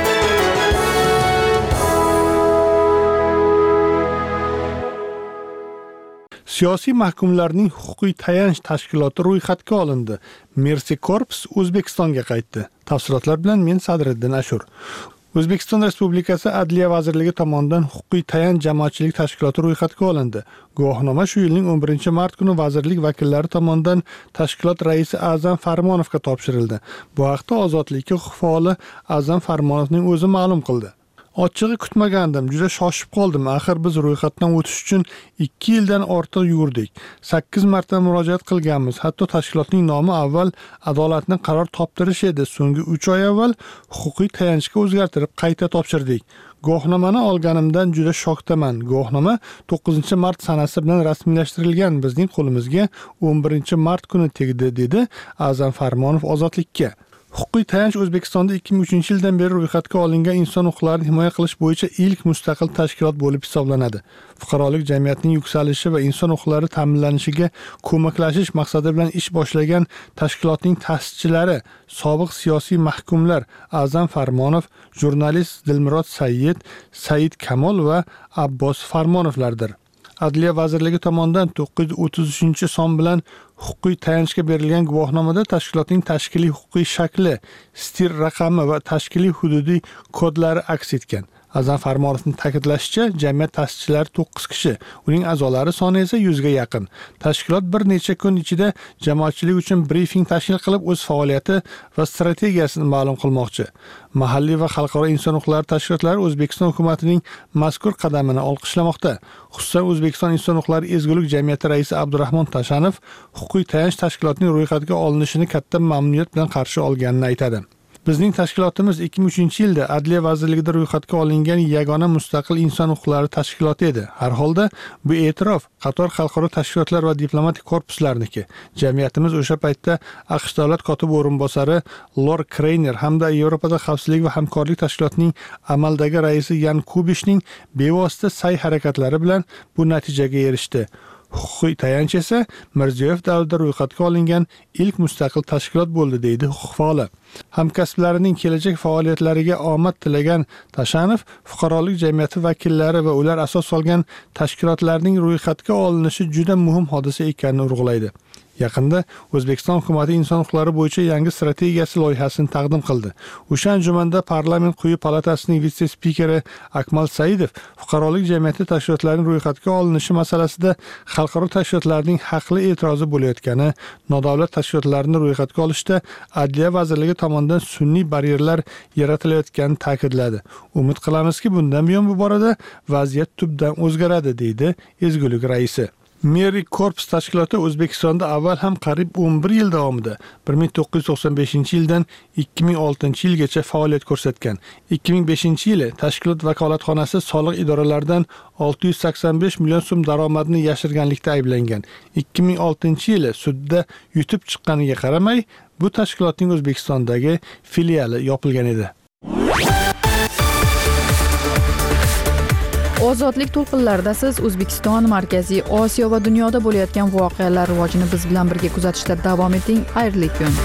Siyosiy mahkumlarning huquqiy tayanch tashkiloti ro'yxatga olindi. Mercy Corps O'zbekistonga qaytdi. Tafsilotlar bilan men Sadriddin Ashur. O'zbekiston Respublikasi Adliya vazirligi tomonidan huquqiy tayanch jamoatchilik tashkiloti ro'yxatga olindi. Guvohnoma shu yilning 11-mart kuni vazirlik vakillari tomonidan tashkilot raisi A'zam Farmonovga topshirildi. Bu haqda Ozodlikka huquq faoli A'zam Farmonovning o'zi ma'lum qildi. Ochig'i kutmagandim, juda shoshib qoldim. Axir biz ro'yxatdan o'tish uchun 2 yildan ortiq yurdik. 8 marta murojaat qilganmiz. Hatto tashkilotning nomi avval adolatni qaror toptirish edi. So'nggi 3 oy avval huquqiy tayanchga o'zgartirib qayta topshirdik. Guvohnomani olganimdan juda shokdaman. Guvohnoma 9-mart sanasi bilan rasmiylashtirilgan, bizning qo'limizga 11-mart kuni tegdi, dedi A'zam Farmonov Ozodlikka. Huquqiy tayanch O'zbekistonda 2003-yildan beri ro'yxatga olingan inson huquqlarini himoya qilish bo'yicha ilk mustaqil tashkilot bo'lib hisoblanadi. Fuqarolik jamiyatining yuksalishi va inson huquqlari ta'minlanishiga ko'maklashish maqsadi bilan ish boshlagan tashkilotning ta'sischilari sobiq siyosiy mahkumlar A'zam Farmonov, jurnalist Dilmurod Said, Said Kamol va Abbos Farmonovlardir. Adliya vazirligi tomonidan 933-son bilan huquqiy tayanchga berilgan guvohnomada tashkilotning tashkiliy huquqiy shakli, stir raqami va tashkiliy hududiy kodlari aks etgan. A'zam Farmonovning ta'kidlashicha, jamiyat ta'sischilari 9 kishi, uning a'zolari soni esa 100 ga yaqin. Tashkilot bir necha kun ichida jamoatchilik uchun brifing tashkil qilib, o'z faoliyati va strategiyasini ma'lum qilmoqchi. Mahalliy va xalqaro inson huquqlari tashkilotlari O'zbekiston hukumatining mazkur qadamini olqishlamoqda. Xususan, O'zbekiston inson huquqlari ezgulik jamiyati raisi Abdurahmon Tashanov huquqiy tayanch tashkilotining ro'yxatga olinishini katta mamnuniyat bilan qarshi olganini aytadi. Bizning tashkilotimiz 2003-yilda Adliya vazirligida ro'yxatga olingan yagona mustaqil inson huquqlari tashkiloti edi. Har holda bu e'tirof qator xalqaro tashkilotlar va diplomatik korpuslarniki. Jamiyatimiz o'sha paytda AQSh davlat kotibi o'rinbosari Lord Kreyner hamda Yevropada xavfsizlik va hamkorlik tashkilotining amaldagi raisi Yan Kubishning bevosita sa'y-harakatlari bilan bu natijaga erishdi. Huquqiy tayanch esa Mirziyoyev davrida ro'yxatga olingan ilk mustaqil tashkilot bo'ldi, deydi huquq faoli. Hamkasblarining kelajak faoliyatlariga omad tilagan Tashanov fuqarolik jamiyati vakillari va ular asos solgan tashkilotlarning ro'yxatga olinishi juda muhim hodisa ekanini urg'ulaydi. Yaqinda O'zbekiston hukumati inson huquqlari bo'yicha yangi strategiyasi loyihasini taqdim qildi. O'sha anjumanda parlament quyi palatasining vitse-spikeri Akmal Saidov fuqarolik jamiyati tashkilotlarining ro'yxatga olinishi masalasida xalqaro tashkilotlarning haqli e'tirozi bo'layotgani, nodavlat tashkilotlarni ro'yxatga olishda Adliya vazirligi tomonidan sun'iy baryerlar yaratilayotganini ta'kidladi. Umid qilamizki, bundan buyon bu borada vaziyat tubdan o'zgaradi, deydi ezgulik raisi. Mercy Corps tashkiloti O'zbekistonda avval ham qariyb 11 yil davomida 1995-yildan 2006-yilgacha faoliyat ko'rsatgan. 2005-yili tashkilot vakolatxonasi soliq idoralaridan 685 million so'm daromadni yashirganlikda ayblangan. 2006-yili sudda yutib chiqqaniga qaramay, bu tashkilotning O'zbekistondagi filiali yopilgan edi.
Ozodlik to'lqinlarida siz O'zbekiston, Markaziy Osiyo va dunyoda bo'layotgan voqealar rivojini biz bilan birga kuzatishda davom eting. Xayrli kun.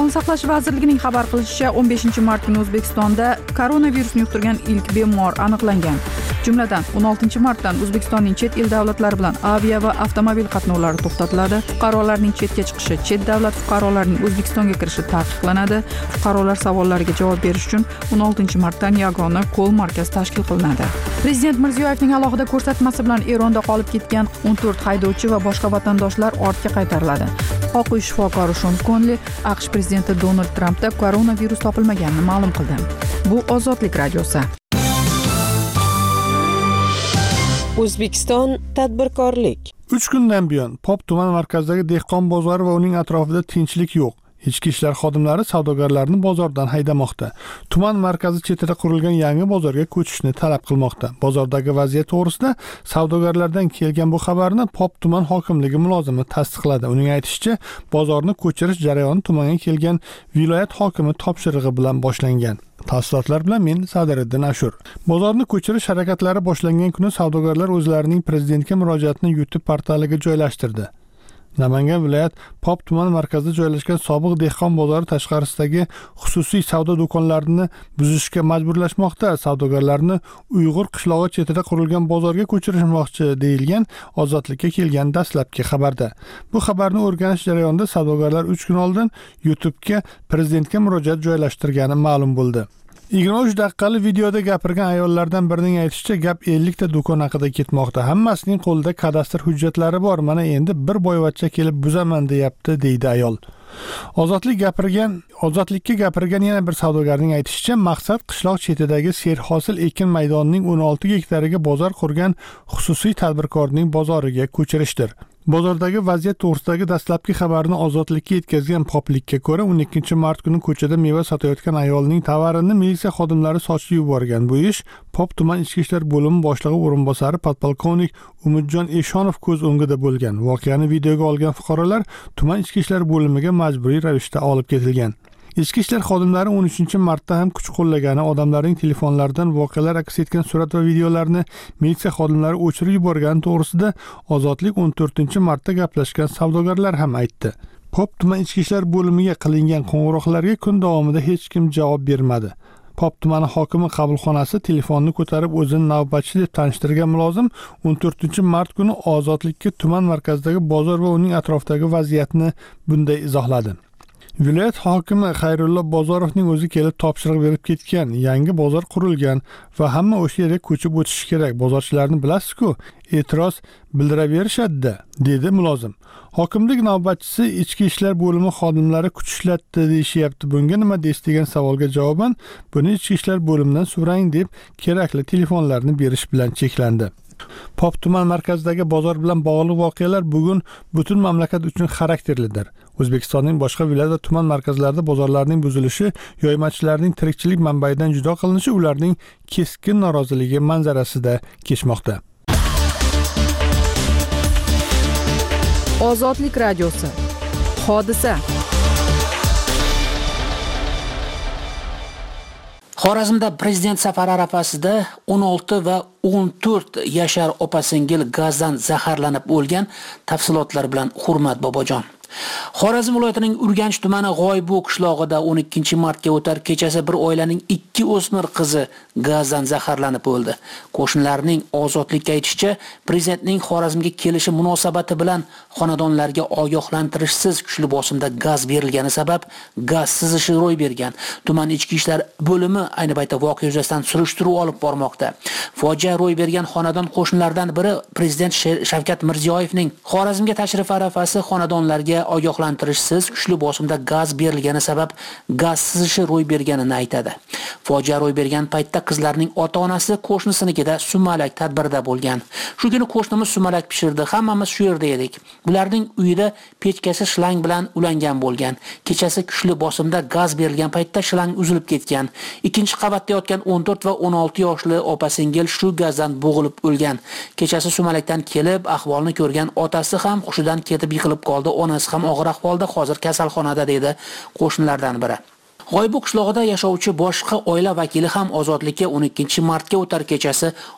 Sog'liqni saqlash vazirligining xabar qilishicha, 15-mart kuni O'zbekistonda koronavirusni yuqtirgan ilk bemor aniqlangan. Jumladan, 16-martdan O'zbekistonning chet el davlatlari bilan avia va avtomobil qatnovlari to'xtatiladi. Fuqarolarning chetga chiqishi, chet davlat fuqarolarining O'zbekistonga kirishi taqiqlanadi. Fuqarolar savollariga javob berish uchun 16-martdan yagona kol markaz tashkil qilinadi. Prezident Mirziyoyevning alohida ko'rsatmasi bilan Eronda qolib ketgan 14 haydovchi va boshqa vatandoshlar ortga qaytariladi. Oq uy shifokori Shon Konli AQSh prezidenti Donald Trampda koronavirus topilmaganini ma'lum qildi. Bu Ozodlik radiosi.
O'zbekiston tadbirkorlik.
3 kundan buyon Pop tuman markazidagi dehqon bozori va uning atrofida tinchlik yo'q. Ichki ishlar xodimlari savdogarlarni bozordan haydamoqda. Tuman markazi chetida qurilgan yangi bozorga ko'chishni talab qilmoqda. Bozordagi vaziyat to'g'risida savdogarlardan kelgan bu xabarni Pop tuman hokimligi mulozimi tasdiqladi. Uning aytishicha, bozorni ko'chirish jarayoni tumanga kelgan viloyat hokimi topshirig'i bilan boshlangan. Tafsilotlar bilan men Sadiriddin Ashur. Bozorni ko'chirish harakatlari boshlangan kuni savdogarlar o'zlarining prezidentga murojaatini YouTube portaliga joylashtirdi. Namangan viloyat Pop tuman markazida joylashgan sobiq dehqon bozori tashqarisidagi xususiy savdo do'konlarini buzishga majburlashmoqda. Savdogarlarni Uyg'ur qishlog'i chetida qurilgan bozorga ko'chirishmoqchi deyilgan Ozodlikka kelgan dastlabki xabarda. Bu xabarni o'rganish jarayonida savdogarlar 3 kun oldin YouTube'ga prezidentga murojaat joylashtirgani ma'lum bo'ldi. 23 daqiqalik videoda gapirgan ayollardan birining aytishicha, gap 50 ta do'kon haqida ketmoqda. Hammasining qo'lida kadastr hujjatlari bor. Mana endi bir boyvachcha kelib buzaman deyapti, deydi ayol. Ozodlikka gapirgan yana bir savdogarning aytishicha, maqsad qishloq chetidagi serhosil ekin maydonining 16 gektariga bozor qurgan xususiy tadbirkorning bozoriga ko'chirishdir. Bozordagi vaziyat to'g'risidagi dastlabki xabarni Ozodlikka yetkazgan Poplikka ko'ra, 12-mart kuni ko'chada meva sotayotgan ayolning tovarini militsiya xodimlari sochib yuborgan. Bu ish Pop tuman ichki ishlar bo'limi boshlig'i o'rinbosari podpolkovnik Umidjon Eshonov ko'z o'ngida bo'lgan. Voqeani videoga olgan fuqarolar tuman ichki ishlar bo'limiga majburiy ravishda olib ketilgan. Ichki ishlar xodimlari 13-martda ham kuch qo'llagani, odamlarning telefonlaridan voqealar aks etgan surat va videolarni militsiya xodimlari o'chirib yuborgani to'g'risida Ozodlik 14-martda gaplashgan savdogarlar ham aytdi. Pop tuman ichki ishlar bo'limiga qilingan qo'ng'iroqlarga kun davomida hech kim javob bermadi. Pop tumani hokimi qabulxonasi telefonni ko'tarib o'zini navbatchi deb tanishtirgan mulozim 14-mart kuni Ozodlikka tuman markazidagi bozor va uning atrofidagi vaziyatni bunday izohladi. Viloyat hokimi Xayrullo Bozorovning o'zi kelib topshiriq berib ketgan, yangi bozor qurilgan va hamma o'sha yerga ko'chib o'tishi kerak. Bozorchilarni bilasiz-ku, e'tiroz bildiraverishadi, dedi mulozim. Hokimlik navbatchisi ichki ishlar bo'limi xodimlari kuch ishlatdi deyishyapti. Bunga nima deysiz degan savolga javoban, buni ichki ishlar bo'limidan so'rang deb kerakli telefonlarni berish bilan cheklandi. Pop tuman markazidagi bozor bilan bog'liq voqealar bugun butun mamlakat uchun xarakterlidir. O'zbekistonning boshqa viloyat va tuman markazlarida bozorlarning buzilishi, yoymachilarning tirikchilik manbaidan judo qilinishi ularning keskin noroziligi manzarasida kechmoqda.
Ozodlik radiosi. Hodisa.
Xorazmda prezident safari arafasida 16 va 14 yashar opa-singil gazdan zaharlanib o'lgan. Tafsilotlar bilan Hurmat Bobojon. Xorazm viloyatining Urganch tumani G'oybu qishlog'ida 12-martga o'tar kechasi bir oilaning 2 o'smir qizi gazdan zaharlanib o'ldi. Qo'shnilarning Ozodlikka aytishicha, prezidentning Xorazmga kelishi munosabati bilan xonadonlarga ogohlantirishsiz kuchli bosimda gaz berilgani sabab gaz sizishi ro'y bergan. Tuman ichki ishlar bo'limi ayni paytda voqea yuzasidan surishtiruv olib bormoqda. Fojia ro'y bergan xonadon qo'shnilaridan biri prezident Shavkat Mirziyoyevning Xorazmga tashrif arafasi xonadonlarga ogohlantirishsiz kuchli bosimda gaz berilgani sabab gaz sizishi ro'y berganini aytadi. Fojia ro'y bergan paytda qizlarning ota-onasi qo'shnisinikida sumalak tadbirda bo'lgan. Shu kuni qo'shnimiz sumalak pishirdi, hammamiz shu yerda edik. Bularning uyida pechkasi shlang bilan ulangan bo'lgan. Kechasi kuchli bosimda gaz berilgan paytda shlang uzilib ketgan. Ikkinchi qavatda yotgan 14 va 16 yoshli opa-singil shu gazdan bo'g'ilib o'lgan. Kechasi sumalakdan kelib ahvolni ko'rgan otasi ham hushidan ketib yiqilib qoldi. Onasi ham og'ir ahvolda, hozir kasalxonada, dedi qo'shnilardan biri. G'oybu qishlog'ida yashovchi boshqa oila vakili ham Ozodlikka 12-martga o'tar kechasi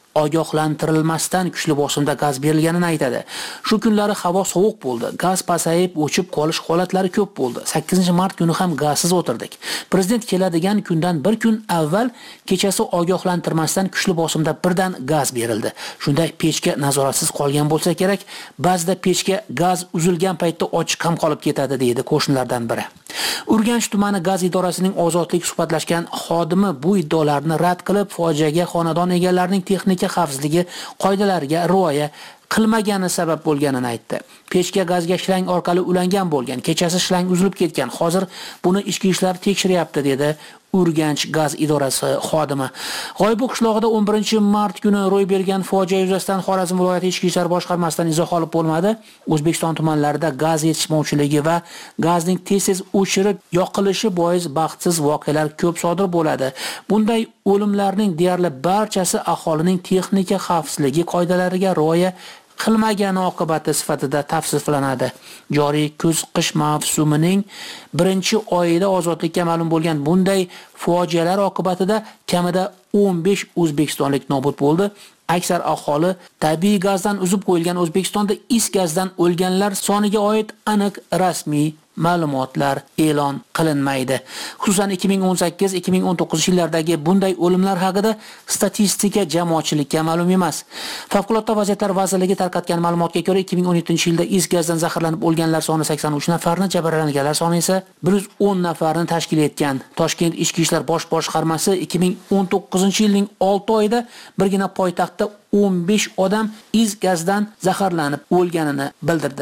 ogohlantirilmasdan kuchli bosimda gaz berilganini aytadi. Shu kunlari havo sovuq bo'ldi. Gaz pasayib, o'chib qolish holatlari ko'p bo'ldi. 8-mart kuni ham gazsiz o'tirdik. Prezident keladigan kundan bir kun avval kechasi ogohlantirmasdan kuchli bosimda birdan gaz berildi. Shunda pechka nazoratsiz qolgan bo'lsa kerak, ba'zida pechka gaz uzilgan paytda ochiq ham qolib ketadi, deydi qo'shnilardan biri. Urganch tumani gaz idorasining Ozodlik suhbatlashgan xodimi bu iddaolarni rad qilib, fojiaga xonadon egalarining texnika xavfsizligi qoidalariga rioya qilmagani sabab bo'lganini aytdi. Pechka gazga shlang orqali ulangan bo'lgan, kechasi shlang uzilib ketgan. Hozir buni ichki ishlar tekshiryapti, dedi Urganch gaz idorasi xodimi. G'oybu qishlog'ida 11-mart kuni ro'y bergan fojia yuzasidan Xorazm viloyati ichki ishlar boshqarmasidan izoh olib bo'lmadi. O'zbekiston tumanlarida gaz yetishmovchiligi va gazning tez-tez o'chirib yoqilishi bois baxtsiz voqealar ko'p sodir bo'ladi. Bunday o'limlarning deyarli barchasi aholining texnika xavfsizligi qoidalariga rioya qilmagani oqibati sifatida tavsiflanadi. Joriy kuz-qish mavsumining 1-oyida ozodlikka ma'lum bo'lgan bunday fojialar oqibatida kamida 15 o'zbekistonlik nobud bo'ldi. Aksar aholi tabiiy gazdan uzib qo'yilgan O'zbekistonda is gazdan o'lganlar soniga oid aniq rasmiy ma'lumotlar e'lon qilinmaydi. Xususan 2018-2019 yillardagi bunday o'limlar haqida statistika jamoatchilikka ma'lum emas. Favqulodda vaziyatlar vazirligi tarqatgan ma'lumotga ko'ra 2017-yilda is gazdan zaharlanib o'lganlar soni 83 nafarni, jabrlanganlar soni esa 110 nafarni tashkil etgan. Toshkent ichki ishlar bosh boshqarmasi 2019-yilning 6 oyida birgina poytaxtda 15 odam is gazdan zaharlanib o'lganini bildirdi.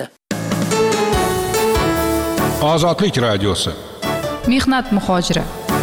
Ozodlik radiosi.
Mehnat muhojiri.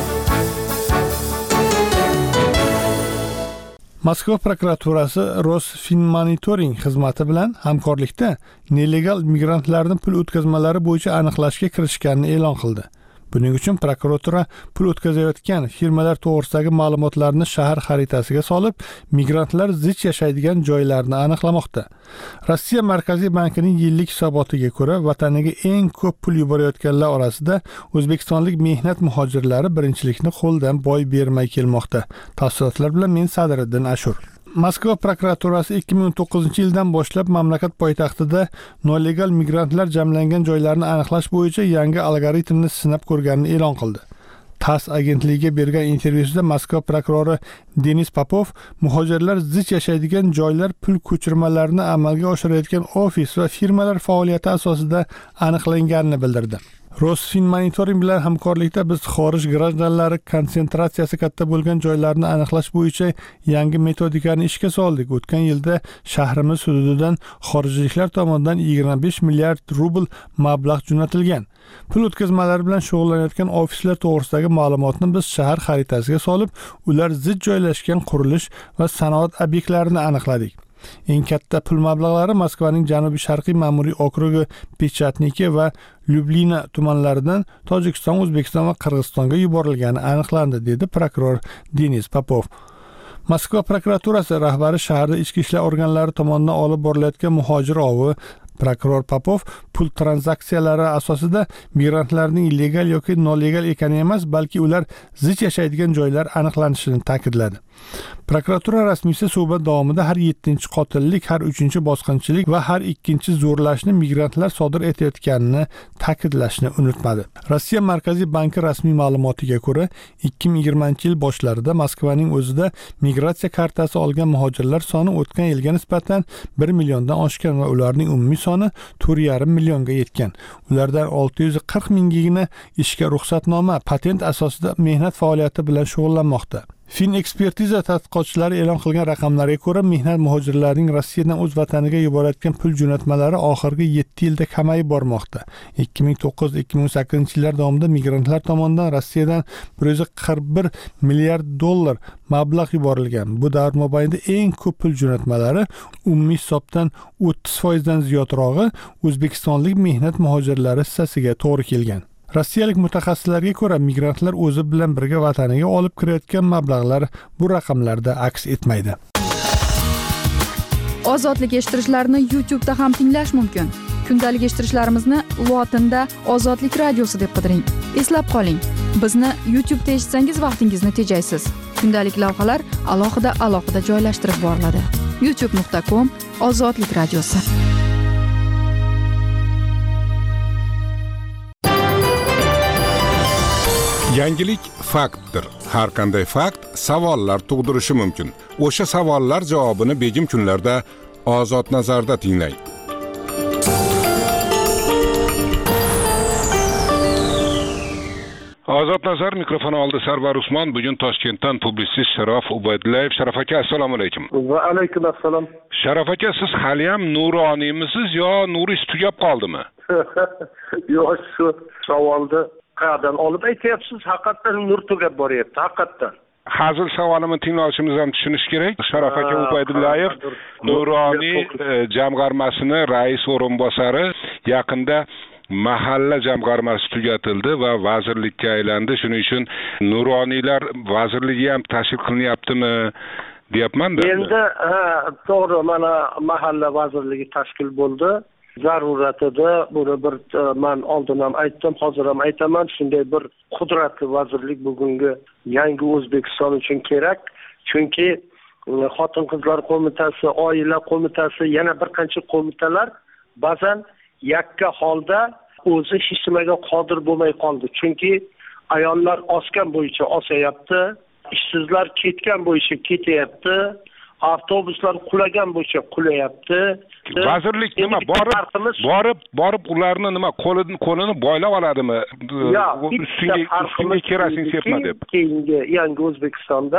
Moskva prokuraturasi Rosfinmonitoring xizmati bilan hamkorlikda nelegal migrantlarning pul o'tkazmalari bo'yicha aniqlashga kirishganini e'lon qildi. Buning uchun prokuratura pul o'tkazayotgan firmalar to'g'risidagi ma'lumotlarni shahar xaritasiga solib, migrantlar zich yashaydigan joylarni aniqlamoqda. Rossiya Markaziy bankining yillik hisobotiga ko'ra, vataniga eng ko'p pul yuborayotganlar orasida o'zbekistonlik mehnat muhojirlari birinchilikni qo'ldan boy bermay kelmoqda. Tafsilotlar bilan men Sadriddin Ashur. Moskva prokuraturasi 2009-yildan boshlab mamlakat poytaxtida nolegal migrantlar jamlangan joylarni aniqlash bo'yicha yangi algoritmni sinab ko'rganini e'lon qildi. TASS agentligiga bergan intervyusida Moskva prokurori Denis Popov muhojirlar zich yashaydigan joylar pul ko'chirmalarini amalga oshirayotgan ofis va firmalar faoliyati asosida aniqlanganini bildirdi. Rosfinmonitoring bilan hamkorlikda biz xorij grajdanlari konsentratsiyasi katta bo'lgan joylarni aniqlash bo'yicha yangi metodikani ishga soldik. O'tgan yilda shahrimiz hududidan xorijliklar tomonidan 25 milliard rubl mablag' jo'natilgan. Pul o'tkazmalari bilan shug'ullanayotgan ofislar to'g'risidagi ma'lumotni biz shahar xaritasiga solib, ular zich joylashgan qurilish va sanoat obyektlarini aniqladik. Eng katta pul mablag'lari Moskvaning janubi-sharqiy ma'muriy okrugi Pechatniki va Lyublina tumanlaridan Tojikiston, O'zbekiston va Qirg'izistonga yuborilgani aniqlandi, dedi prokuror Denis Popov. Moskva prokuraturasi rahbari shaharda ichki ishlar organlari tomonidan olib borilayotgan muhojir ovi Prokuror Popov pul tranzaksiyalari asosida migrantlarning legal yoki nolegal ekani emas, balki ular zich yashaydigan joylar aniqlanishini ta'kidladi. Prokuratura rasmiysi suhbat davomida har 7-qotillik, har 3-bosqinchilik va har 2-zo'rlashni migrantlar sodir etayotganini ta'kidlashni unutmadi. Rossiya Markaziy banki rasmiy ma'lumotiga ko'ra, 2020-yil boshlarida Moskvaning o'zida migratsiya kartasi olgan muhojirlar soni o'tgan yilga nisbatan 1 milliondan oshgan va ularning umumiy soni 4,5 millionga yetgan. Ulardan 640 mingigina ishga ruxsatnoma, patent asosida mehnat faoliyati bilan shug'ullanmoqda. Fin ekspertiza tadqiqotchilari e'lon qilgan raqamlarga ko'ra, mehnat muhojirlarining Rossiyadan o'z vataniga yuborayotgan pul jo'natmalari oxirgi 7 yilda kamayib bormoqda. 2009-2018 yillar davomida migrantlar tomonidan Rossiyadan 141 milliard dollar mablag' yuborilgan. Bu davr mobaynida eng ko'p pul jo'natmalari umumiy hisobdan 30% dan ziyodrog'i o'zbekistonlik mehnat muhojirlari hissasiga to'g'ri kelgan. Rossiyalik mutaxassislarga ko'ra, migrantlar o'zi bilan birga vataniga olib kirayotgan mablag'lar bu raqamlarda aks etmaydi.
Ozodlik eshittirishlarni YouTube da ham tinglash mumkin. Kundalik eshittirishlarimizni lotinda Ozodlik radiosi deb qidiring. Eslab qoling, bizni YouTube da eshitsangiz vaqtingizni tejaysiz. kundalik lavhalar alohida joylashtirib boriladi. youtube.com Ozodlik radiosi.
Yangilik faktdir. Har qanday fakt savollar tug'dirishi mumkin. O'sha savollar javobini begim kunlarda Ozod nazarda tinglang. Ozod nazar mikrofon oldi Sarvar Usmon. Bugun Toshkentdan publitsist Sharof Ubaydullayev. Sharof aka, assalomu alaykum.
Va alaykum assalom.
Sharof aka, siz hali ham nuroniyimisiz yo nuringiz tugab qoldimi?
Yo'q, shu savolni qayerdan olib aytyapsiz? Haqiqatan nur tugab boryapti, haqiqatan.
Hazil savolimni tinglovchimiz ham tushunish kerak. Sharof aka Ubaydullayev Nuroniy jamg'armasini rais o'rinbosari, yaqinda mahalla jamg'armasi tugatildi va vazirlikka aylandi. Shuning uchun nuroniylar vazirligi ham tashkil qilinyaptimi deyapman-da.
Endi to'g'ri, mana mahalla vazirligi tashkil bo'ldi. Zaruratida buni bir men oldin ham aytdim, hozir ham aytaman, shunday bir qudratli vazirlik bugungi yangi O'zbekiston uchun kerak. Chunki xotin-qizlar qo'mitasi, oila qo'mitasi, yana bir qancha qo'mitalar ba'zan yakka holda o'zi hech nimaga qodir bo'lmay qoldi. Chunki ayollar osgan bo'yicha osayapti, ishsizlar ketgan bo'yicha ketyapti, avtobuslar qulagan bo'yicha qulayapti.
Vazirlik nima borib ularni nima qo'lini boylab oladimi? Ustiga kerosin sepma deb.
Keyingi yangi O'zbekistonda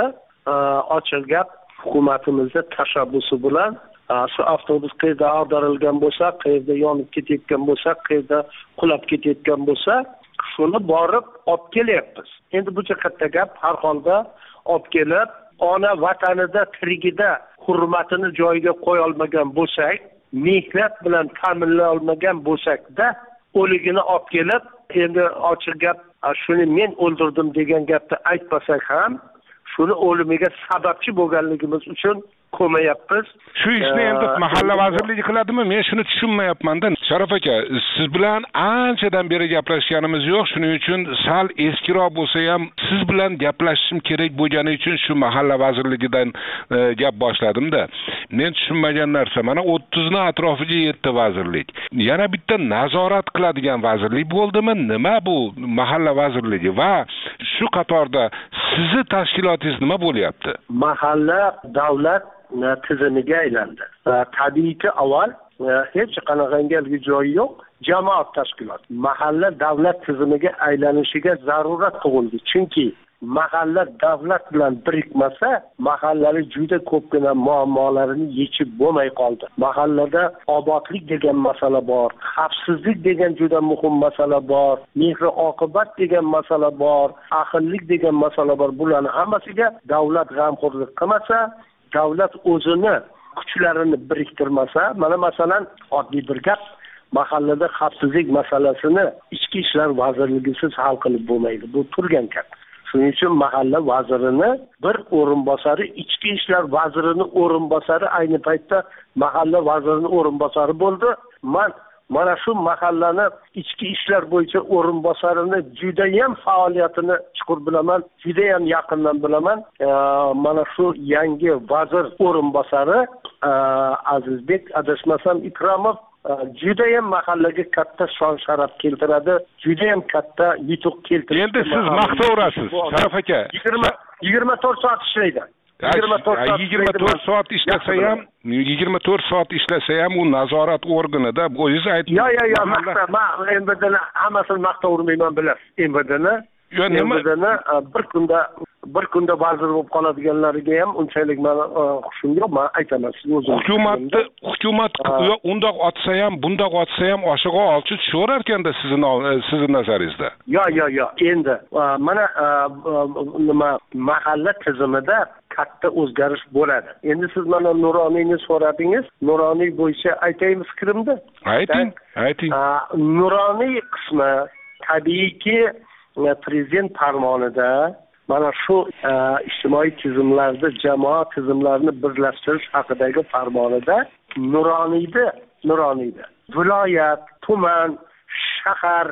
ochiq gap hukumatimizning tashabbusi bilan shu avtobus qayerda ag'darilgan bo'lsa, qayerda yonib ketayotgan bo'lsa, qayerda qulab ketayotgan bo'lsa, shuni borib olib kelyapmiz. Endi bu katta gap, har holda olib kelib, ona vatanida tirigida hurmatini joyiga qo'ya olmagan bo'lsak, mehnat bilan ta'minlay olmagan bo'lsak-da, o'ligini olib kelib, endi ochiq gap, shuni men o'ldirdim degan gapni aytmasak ham, shuni o'limiga sababchi bo'lganligimiz uchun ko'mayapmiz.
Shu ishni endi mahalla vazirligi qiladimi? Men shuni tushunmayapman-da. Sharof aka, siz bilan anchadan beri gaplashganimiz yo'q. Shuning uchun sal eskiroq bo'lsa ham siz bilan gaplashishim kerak bo'lgani uchun shu mahalla vazirligidan gap boshladim-da. Men tushunmagan narsa, mana 30 ni atrofiga yetdi vazirlik. Yana bitta nazorat qiladigan vazirlik bo'ldimi? Nima bu mahalla vazirligi va shu qatorda sizni tashkilotingiz nima bo'lyapti?
Mahalla davlat tizimiga aylandi. Tabiiyki avval hech qanaqangi joyi yo'q, jamoat tashkilot. Mahalla davlat tizimiga aylanishiga zarurat tug'ildi. Chunki mahalla davlat bilan birikmasa, mahallalik juda ko'pgina muammolarini yechib bo'lmay qoldi. Mahallada obodlik degan masala bor, xavfsizlik degan juda muhim masala bor, mehr-oqibat degan masala bor, ahillik degan masala bor. Bularning hammasiga davlat g'amxo'rlik qilmasa, davlat o'zini kuchlarini biriktirmasa, mana masalan oddiy bir gap, mahallada xavfsizlik masalasini ichki ishlar vazirligisiz hal qilib bo'lmaydi. Bu turgan gap. Shuning uchun mahalla vazirini bir o'rinbosari, ichki ishlar vazirining o'rinbosari ayni paytda mahalla vazirining o'rinbosari bo'ldi. Mana shu mahallani ichki ishlar bo'yicha o'rinbosarini juda ham faoliyatini chuqur bilaman, juda ham yaqindan bilaman. Mana shu yangi vazir o'rinbosari Azizbek adashmasam Ikromov juda ham mahallaga katta shon sharaf keltiradi, juda ham katta yutuq keltiradi.
Endi siz maqtaverasiz, Sharof aka.
24 soat ishlaydi.
24 soat ishlasa ham u nazorat organida o'zingiz aytib.
Yo'q, men MVDni hammasini maqtavermayman, bilasiz. MVDni bir kunda vazir bo'lib qoladiganlariga ham unchalik men xushim yo'q, men aytaman siz o'zingiz.
Hukumat undoq otsa ham, bundoq otsa ham oshiga olchi tushaverar ekanda sizning nazaringizda.
Yo'q. Endi mana nima mahalla tizimida katta o'zgarish bo'ladi. Endi siz mana Nuroniyni so'radingiz. Nuroniy bo'yicha aytaymi fikrimni?
Ayting.
Nuroniy qismi tabiiyki prezident farmonida mana shu ijtimoiy tizimlarda jamoat tizimlarini birlashtirish haqidagi farmonida Nuroniyda viloyat, tuman, shahar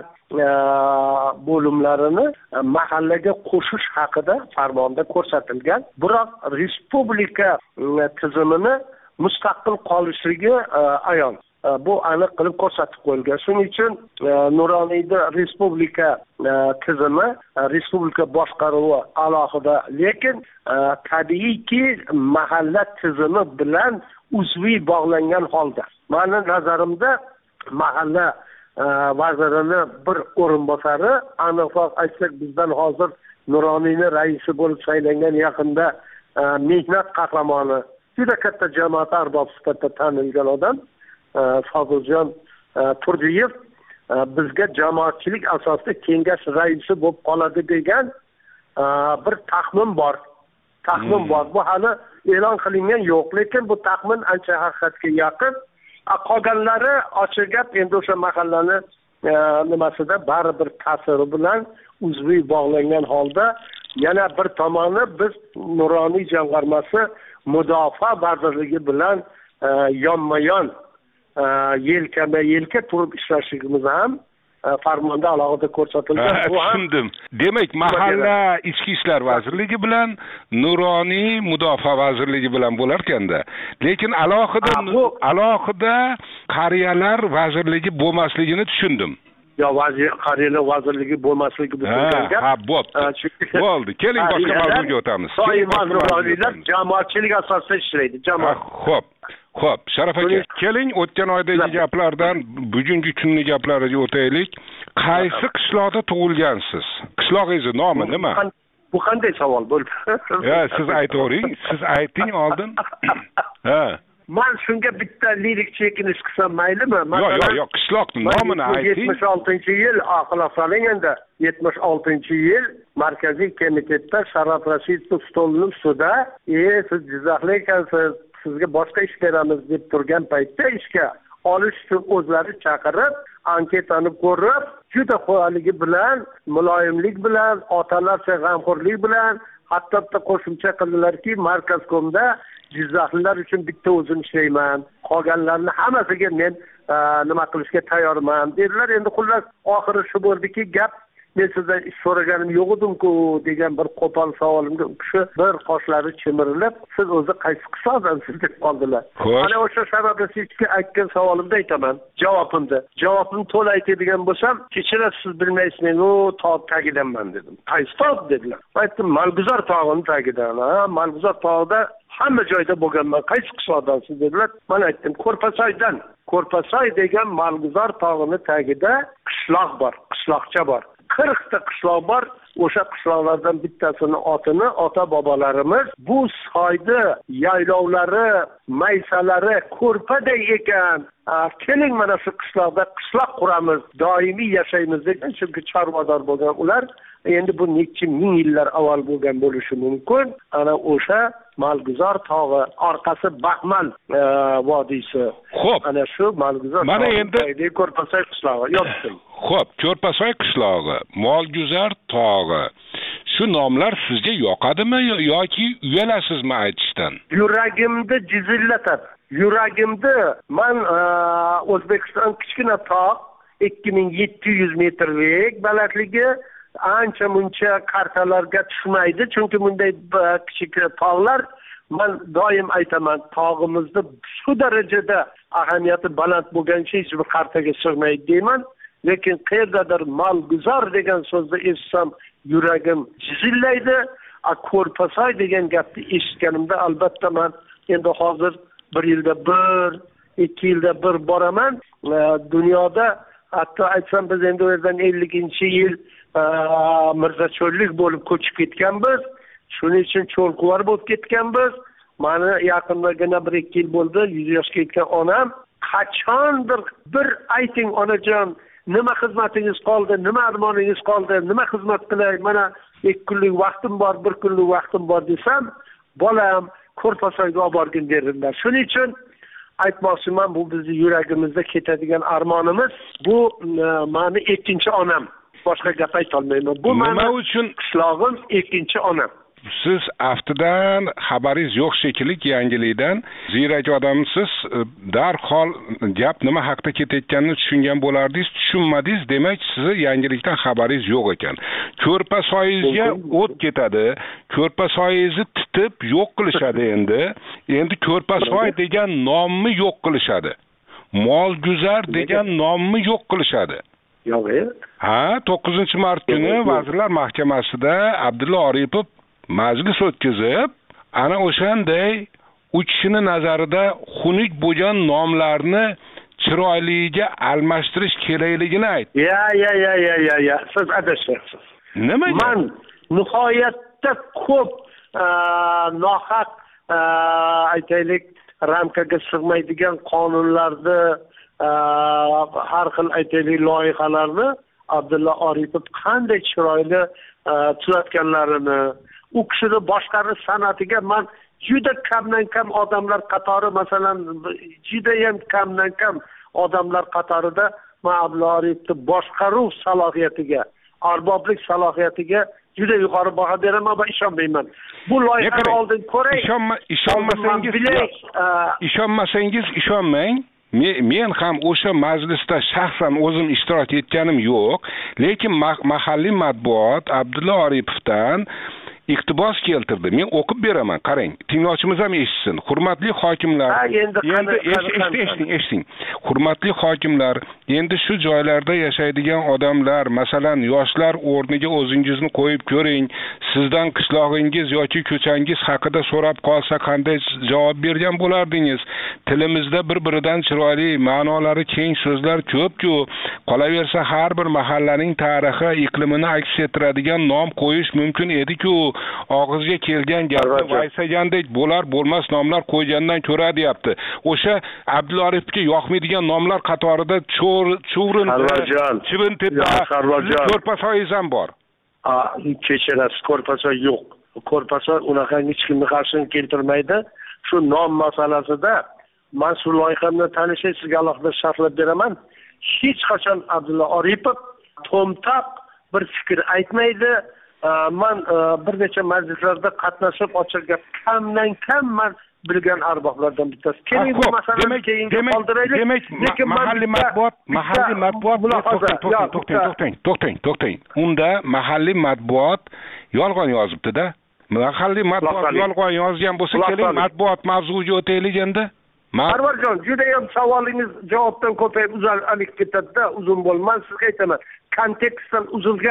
bo'limlarini mahallaga qo'shish haqida farmonda ko'rsatilgan. Biroq respublika tizimini mustaqil qolishligi ayon. Bu aniq qilib ko'rsatib qo'yilgan. Shuning uchun nuroniyda respublika tizimi, respublika boshqaruvi alohida, lekin tabiiyki mahalla tizimi bilan uzviy bog'langan holda. Meni nazarimda mahalla vazirini bir o'rinbosari, aniqroq aytsak bizdan hozir nuroniyni raisi bo'lib saylangan yaqinda mehnat qahramoni, juda katta jamoat arbobi sifatida tanilgan odam Foziljon Turdiyev bizga jamoatchilik asosida kengash raisi bo'lib qoladi degan bir taxmin bor. Bu hali e'lon qilingan yo'q, lekin bu taxmin ancha haqiqatga yaqin. Qolganlari ochiq gap, endi o'sha mahallani nimasida baribir ta'siri bilan uzviy bog'langan holda. Yana bir tomoni biz Nuroniy jamg'armasi mudofaa vazirligi bilan yonma-yon yelkama-yelka turib ishlashimiz ham farmonda alohida ko'rsatilgan.
Tushundim. Demak, mahalla ichki ishlar vazirligi bilan Nuroniy mudofaa vazirligi bilan bo'lar ekanda. Lekin alohida qariyalar vazirligi bo'lmasligini tushundim.
Yo, qariyalar vazirligi bo'lmasligi bizga gap.
Ha, bo'ldi. Keling boshqa mavzuga o'tamiz.
Doimo nuroniylar jamoatchilik asosida ishlaydi.
Xo'p, Sharaf aka, keling o'tgan oydagi gaplardan bugungi kunning gaplariga o'taylik. Qaysi qishloqda tug'ilgansiz? Qishlog'ingiz nomi nima?
Bu qanday savol bo'ldi?
Siz aytavering, siz ayting oldin.
Men shunga bitta lirik chekinish qilsam maylimi?
Yo'q, qishloqning nomini ayting.
76-yil aqla soling endi. 76-yil Markaziy komitetda Sharof Rashidov stolning ustida, siz Jizzaxlik ekansiz, sizga boshqa ish beramiz deb turgan paytda ishga olish uchun o'zlari chaqirib, anketani ko'rib, juda qo'yaligi bilan, muloyimlik bilan, otalarcha g'amxo'rlik bilan, hatto qo'shimcha qildilarki, markazkomda Jizzaxlilar uchun bitta o'zim ishlayman, qolganlarni hammasiga men nima qilishga tayyorman dedilar. Endi xullas oxiri shu bo'ldiki, gap men sizdan ish so'raganim yo'q edim-ku degan bir qo'pol savolimga u kishi bir qoshlari chimirilib, siz o'zi qaysi qishloqdansiz deb qoldilar. Mana o'sha sababga aytgan savolimda aytaman, javobimni to'la aytadigan bo'lsam, kechirasiz, siz bilmaysiz, men tog' tagidanman dedim. Qaysi tog' dedilar. Aytdim, Malguzor tog'ining tagidan. Malguzor tog'ida hamma joyda bo'lganman. Qaysi qishloqdansiz dedilar. Men aytdim, Ko'rpasoydan. Ko'rpasoy degan Malguzor tog'ining tagida qishloq bor, qishloqcha bor. 40 ta qishloq bor. O'sha qishloqlardan bittasini otini ota-bobolarimiz bu soyda yaylovlari, maysalari ko'rpaday ekan. Keling mana shu qishloqda qishloq quramiz, doimiy yashaymiz degan, chunki chorvador bo'lgan ular. Endi bu necha ming yillar avval bo'lgan bo'lishi mumkin. Ana o'sha Malguzor tog'i, orqasi Baxmal vodiysi.
Xo'p.
Ana shu Malguzor
mana endi
Ko'rpasoy qishlog'i yotdi.
Xo'p, Ko'rpasoy qishlog'i, Malguzor tog'i. Shu nomlar sizga yoqadimi yoki uyalasizmi aytishdan?
Yuragimni jizillatadi. Yuragimda men O'zbekiston kichkina tog' 2700 metrlik balandligi ancha muncha kartalarga tushmaydi, chunki bunday kichik tog'lar, men doim aytaman, tog'imizda shu darajada ahamiyati baland bo'lgancha hech bir kartaga sig'maydi deyman. Lekin qayerdadir Malguzor degan so'zni eshitsam yuragim jizillaydi. Ko'rpasoy degan gapni eshitganimda albatta men endi hozir 1 yilda 1, 2 yilda 1 boraman. Dunyoda hatto aytsam biz endi o'zdan 50-yil mirzacho'llik bo'lib ko'chib ketganmiz. Shuning uchun cho'lquvar bo'lib ketganmiz. Meni yaqindagina 1-2 yil bo'ldi, 100 yoshga yetgan onam qachondir bir ayting onajon, nima xizmatingiz qoldi, nima armoningiz qoldi, nima xizmat qilay, mana 2 kunlik vaqtim bor, 1 kunlik vaqtim bor desam, bolam Ko'rpasoyga olib borgin derdilar. Shuning uchun aytmoqchiman, bu bizning yuragimizda ketadigan armonimiz. Bu meni ikkinchi onam. Boshqa gap ayta olmayman. Bu nima uchun qishlog'im ikkinchi onam.
siz aftidan xabaringiz yo'q shekilli yangilikdan. Ziyrak odamsiz, darhol gap nima haqida ketayotganini tushungan bo'lardingiz, tushunmadingiz, demak sizni yangilikdan xabaringiz yo'q ekan. Ko'rpa soyingizga o't ketadi, ko'rpa soyingizni titib yo'q qilishadi endi. Endi ko'rpa soy degan nomni yo'q qilishadi. Molguzar degan nomni yo'q qilishadi.
Yo'q.
Ha, 9-mart kuni Vazirlar Mahkamasida Abdulla Oripov majlis o'tkazib, ana o'shanday u kishini nazarida xunuk bo'lgan nomlarni chiroyliga almashtirish kerakligini aytdi.
Ya. Siz adashyapsiz.
Nimaga?
Men nihoyatda ko'p nohaq aytaylik ramkaga sig'maydigan qonunlarni, har xil aytaylik loyihalarni Abdulla Oripov qanday chiroyli tuzatganlarini, u kishini boshqarish san'atiga men juda kamdan kam odamlar qatori, masalan, juda ham kamdan kam odamlar qatorida men Abdulla Oripovni boshqaruv salohiyatiga, arboblik salohiyatiga juda yuqori baho beraman va ishonmayman. Bu loyihani oldin ko'ray.
Ishonmasangiz ishonmang. Men ham o'sha majlisda shaxsan o'zim ishtirok etganim yo'q, lekin mahalliy matbuot Abdulla Oripovdan iqtibos keltirdi. Men o'qib beraman, qarang. Tinglovchimiz ham eshitsin. Hurmatli hokimlar, endi eshiting. Hurmatli hokimlar, endi shu joylarda yashaydigan odamlar, masalan, yoshlar o'rniga o'zingizni qo'yib ko'ring. Sizdan qishlog'ingiz yoki ko'changiz haqida so'rab qolsa qanday javob bergan bo'lardingiz? Tilimizda bir-biridan chiroyli, ma'nolari keng so'zlar ko'p-ku. Qolaversa har bir mahallaning tarixi, iqlimini aks ettiradigan nom qo'yish mumkin edi-ku. Og'izga kelgan gapni vaysagandek bo'lar-bo'lmas nomlar qo'ygandan ko'ra deyapti. O'sha Abdulla Oripovga yoqmaydigan nomlar qatorida Chuvrin, Chivintepa, Ko'rpasoyingiz ham bor.
Kechirasiz, Ko'rpasoy yo'q. Ko'rpasoy unaqa hech kimni qarshilik keltirmaydi. Shu nom masalasida men shu loyihamni tanishing, sizga alohida sharhlab beraman. Hech qachon Abdulla Oripov to'mtaq bir fikr aytmaydi. Men bir necha majlislarda qatnashib ochilgan kamdan kam men bilgan arboblardan bittasi. Keling, bu masalani keyinga qoldiraylik.
Demak, mahalliy matbuot, to'xtang. Unda mahalliy matbuot yolg'on yozibdi-da. Mahalliy matbuot yolg'on yozgan bo'lsa, keling, matbuot mavzuga o'taylik endi.
Parvarjon, juda ham savolingiz javobdan ko'payib uzalib ketadi-da, uzun bo'lmas. Sizga aytaman, kontekstdan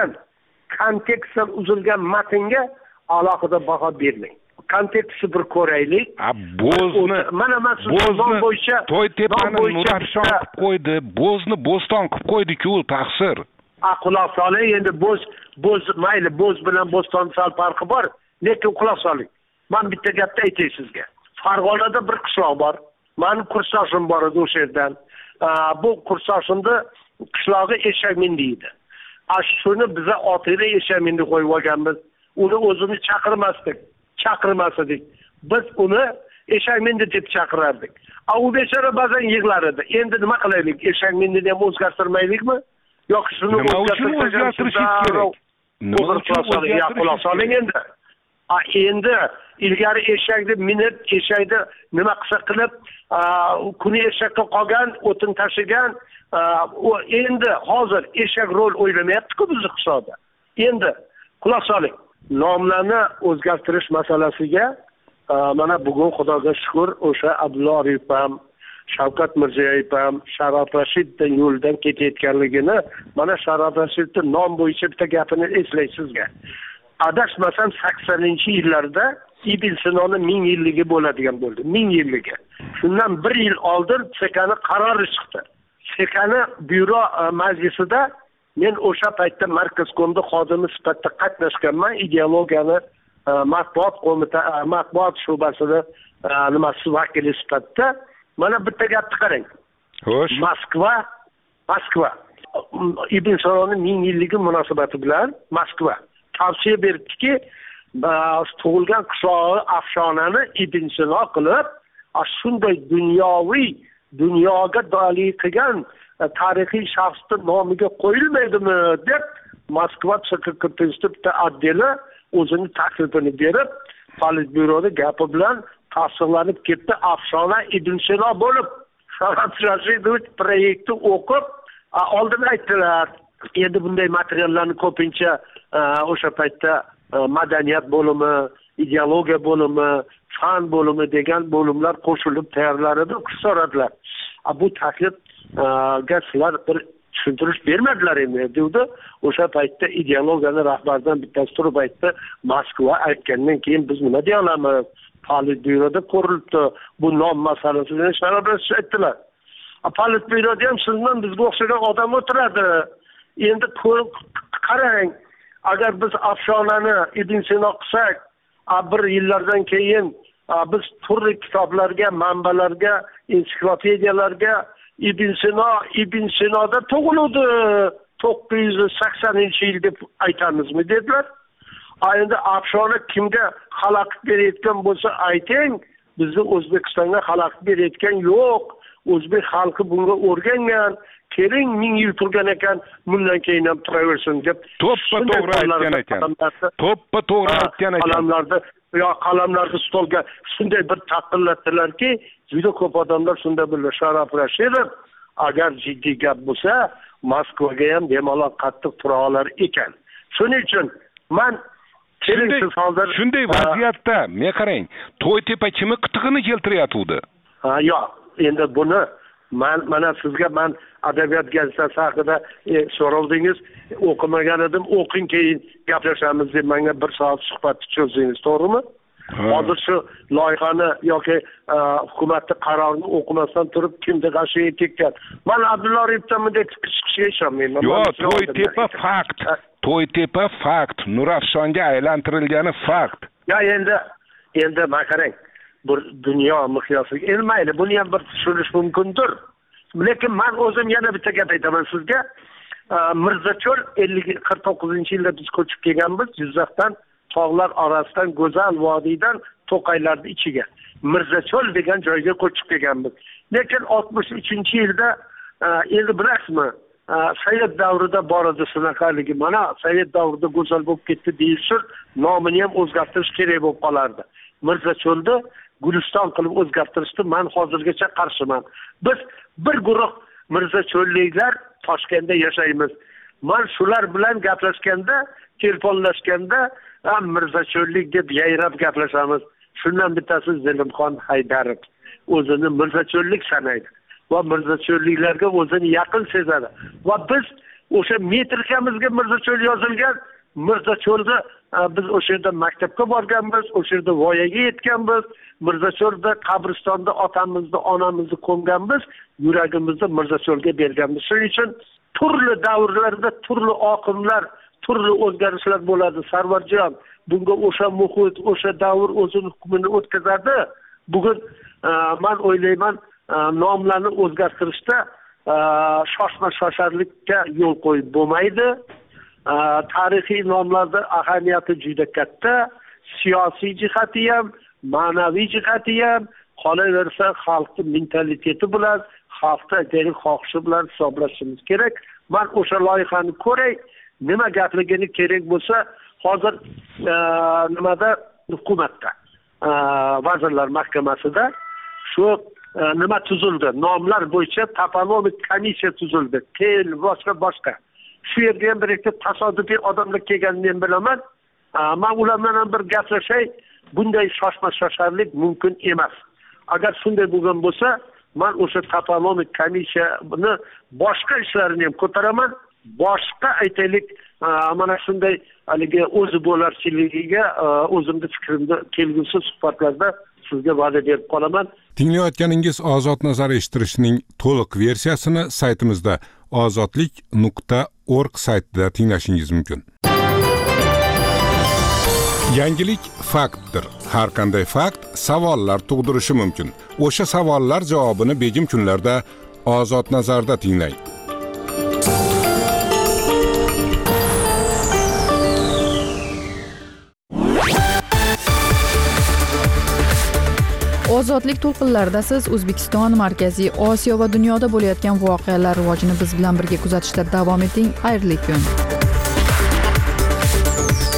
uzilgan matnga alohida baho bermang. Kontekstni bir ko'raylik. Mana bo'yicha
to'y tepani Nurafshon qilib qo'ydi, bo'zni bo'ston qilib qo'ydi-ku, taqsir.
Quloq soling, endi bo'z mayli, bo'z bilan bo'ston sal farqi bor, lekin quloq soling. Men bitta gapni aytay sizga. Farg'onada bir qishloq bor. Mening kursdoshim bor edi o'sha yerdan. Bu kursdoshimni qishlog'i Eshakmindi edi. Shuni biza otini Eshakmindi qo'yib olganmiz. Uni o'zini chaqirmas edik. Biz uni Eshakmindi deb chaqirardik. U bechora ba'zan yig'lar edi. Endi nima qilaylik? Eshakmindini ham o'zgartirmaylikmi? Yoki shuni o'zgartirishimiz kerak? Quloq soling endi. Endi ilgari eshakni minib, eshakni nima qilsa qilib, kuni eshakka qolgan, o'tin tashigan, endi hozir eshak rol o'ynamayapti-ku bizni hisobda. Endi quloq soling. Nomlarni o'zgartirish masalasiga mana bugun Xudoga shukr, o'sha Abdulla Oripov ham, Shavkat Mirziyoyev ham Sharof Rashidning yo'ldan ketayotganligini, mana Sharof Rashidning nom bo'yicha bitta gapini eslaysizga. Adashmasam 80-yillarda Ibn Sinoni 1000 yilligi bo'ladigan bo'ldi. 1000 yilligi. Shundan 1 yil oldin Sekani qarori chiqdi. Sekani byuro majlisida men o'sha paytda Markazkomda xodimi sifatida qatnashganman. Ideologiyani matbuot shubasida nimasi vakili sifatida. Mana bitta gapni qarang.
Xo'sh.
Moskva Ibn Sinoni 1000 yilligi munosabati bilan Moskva tavsiya berdiki, tug'ilgan qishlog'i Afshonani Ibn Sino qilib, shunday dunyoga dalil qilgan tarixiy shaxsning nomiga qo'yilmaydimi deb Moskva chaqirtirishdi bitta addeli o'zini taklifini berib, Politbyuroda gapi bilan tasdiqlanib ketdi. Afshona Ibn Sino bo'lib, Shavkat Rashidovich proyektni o'qib, oldin aytdilar. Endi bunday materiallarni ko'pincha o'sha paytda madaniyat bo'limi, ideologiya bo'limi, fan bo'limi degan bo'limlar qo'shilib tayyorlar edi, so'radilar. Bu taklifga sizlar bir tushuntirish bermadilar endi dedi. O'sha paytda ideologiyani rahbaridan bittasi turib aytdi, Moskva aytgandan keyin biz nima deya olamiz? Politbyuroda ko'rilibdi. Bu nom masalasini sharafsiz aytdilar. Politbyuroda ham sizdan bizga o'xshagan odam o'tiradi. Endi qarang, agar biz afshonani Ibn Sino qilsak, bir yillardan keyin biz turli kitoblarga, manbalarga, ensiklopediyalarga Ibn Sinoda tug'ildi 980-yil deb aytamizmi dedilar. Endi afshona kimga xalaqit berayotgan bo'lsa ayting, bizni O'zbekistonga xalaqit berayotgan yo'q. O'zbek xalqi bunga o'rgangan, keling 1000 yil turgan ekan, bundan keyin ham turaversin deb
to'ppa-to'g'ri aytgan ekan. To'ppa-to'g'ri aytgan ekan.
Qalamlarni stolga shunday bir taqillatdilarki, juda ko'p odamlar shunda bildi. Sharaf Rashidov agar jiddiy gap bo'lsa, Moskvaga ham bemalol qattiq tura olar ekan. Shuning uchun men
shunday vaziyatda, men qarang, To'ytepa kimi qitig'ini keltiryapti.
Yo'q, endi buni mana sizga men adabiyot gazetasi haqida so'rovdingiz, o'qimagan edim, o'qing keyin gaplashamiz deb menga 1 soat suhbat cho'zdingiz, to'g'rimi? Hozir shu loyihani yoki hukumatning qarorini o'qimasdan turib kimdir g'ashiga ketgan. Men Abdulla Oripovdan bunday chiqishga ishonmayman.
Yo'q, To'ytepa fakt. To'ytepa fakt. Nurafshonga aylantirilgani fakt.
Ya endi men qarang, bir dunyo miqyosiga elmaydi. Buni ham bir tushunish mumkindir. Lekin men o'zim yana bitta gap aytaman sizga. Mirzacho'l 49-yilda biz ko'chib kelganmiz Jizzaxdan, tog'lar orasidan, go'zal vodiydan To'qaylarning ichiga. Mirzacho'l degan joyga ko'chib kelganmiz. Lekin 63-yilda endi bilasizmi, Sovet davrida bor edi shunaqaligi. Mana Sovet davrida go'zal bo'lib ketdi deyilsa, nomini ham o'zgartirish kerak bo'lib qolardi. Mirzacho'lda Guliston qilib o'zgartirishni men hozirgacha qarshiman. Biz bir guruh Mirzacho'lliklar Toshkentda yashaymiz. Men shular bilan gaplashganda, telefonlashganda Mirzacho'llik deb yayrab gaplashamiz. Shundan bittasi Zilimxon Haydarov. O'zini Mirzacho'llik sanaydi va Mirzacho'lliklarga o'zini yaqin sezadi. Va biz o'sha metrikamizga Mirzacho'l yozilgan, Mirzacho'lda biz o'sha yerda maktabga borganmiz, o'sha yerda voyaga yetganmiz, Mirzacho'lda qabristonda otamizni, onamizni ko'mganmiz, yuragimizni Mirzacho'lga berganmiz. Shuning uchun turli davrlarda turli oqimlar, turli o'zgarishlar bo'ladi. Sarvarjon bunga o'sha muhit, o'sha davr o'zini hukmini o'tkazadi. Bugun men o'ylayman, nomlarni o'zgartirishda shoshma-shosharlikka yo'l qo'yib bo'lmaydi. Tarixiy nomlarda ahamiyati juda katta, siyosiy jihati ham, ma'naviy jihati ham, qolaversa xalqning mentaliteti bilan, xalqning xohishi bilan hisoblashimiz kerak. Men o'sha loyihani ko'ray, nima gapligini kerak bo'lsa, hozir nimada hukumatda, vazirlar mahkamasida shu nima tuzildi? Nomlar bo'yicha toponomik komissiya tuzildi. Tel boshqa. Shu yerga ham bir ikki tasodifiy odamlar kelganini men bilaman. Men ular bilan bir gaplashay, bunday shoshma-shosharlik mumkin emas. Agar shunday bo'lgan bo'lsa, men o'sha toponomik komissiyani boshqa ishlarini ham ko'taraman. Boshqa aytaylik, mana shunday haligi o'zi bo'larchiligiga o'zimning fikrimni kelgusi suhbatlarda sizga va'da berib qolaman.
Tinglayotganingiz Ozod nazar eshittirishning to'liq versiyasini saytimizda ozodlik.org saytida tinglashingiz mumkin. Yangilik faktdir. Har qanday fakt savollar tug'dirishi mumkin. O'sha savollar javobini begim kunlarda Ozod nazarda tinglang.
Ozodlik to'lqinlarida siz O'zbekiston, Markaziy Osiyo va dunyoda bo'layotgan voqealar rivojini biz bilan birga kuzatishda davom eting. Xayrli kun.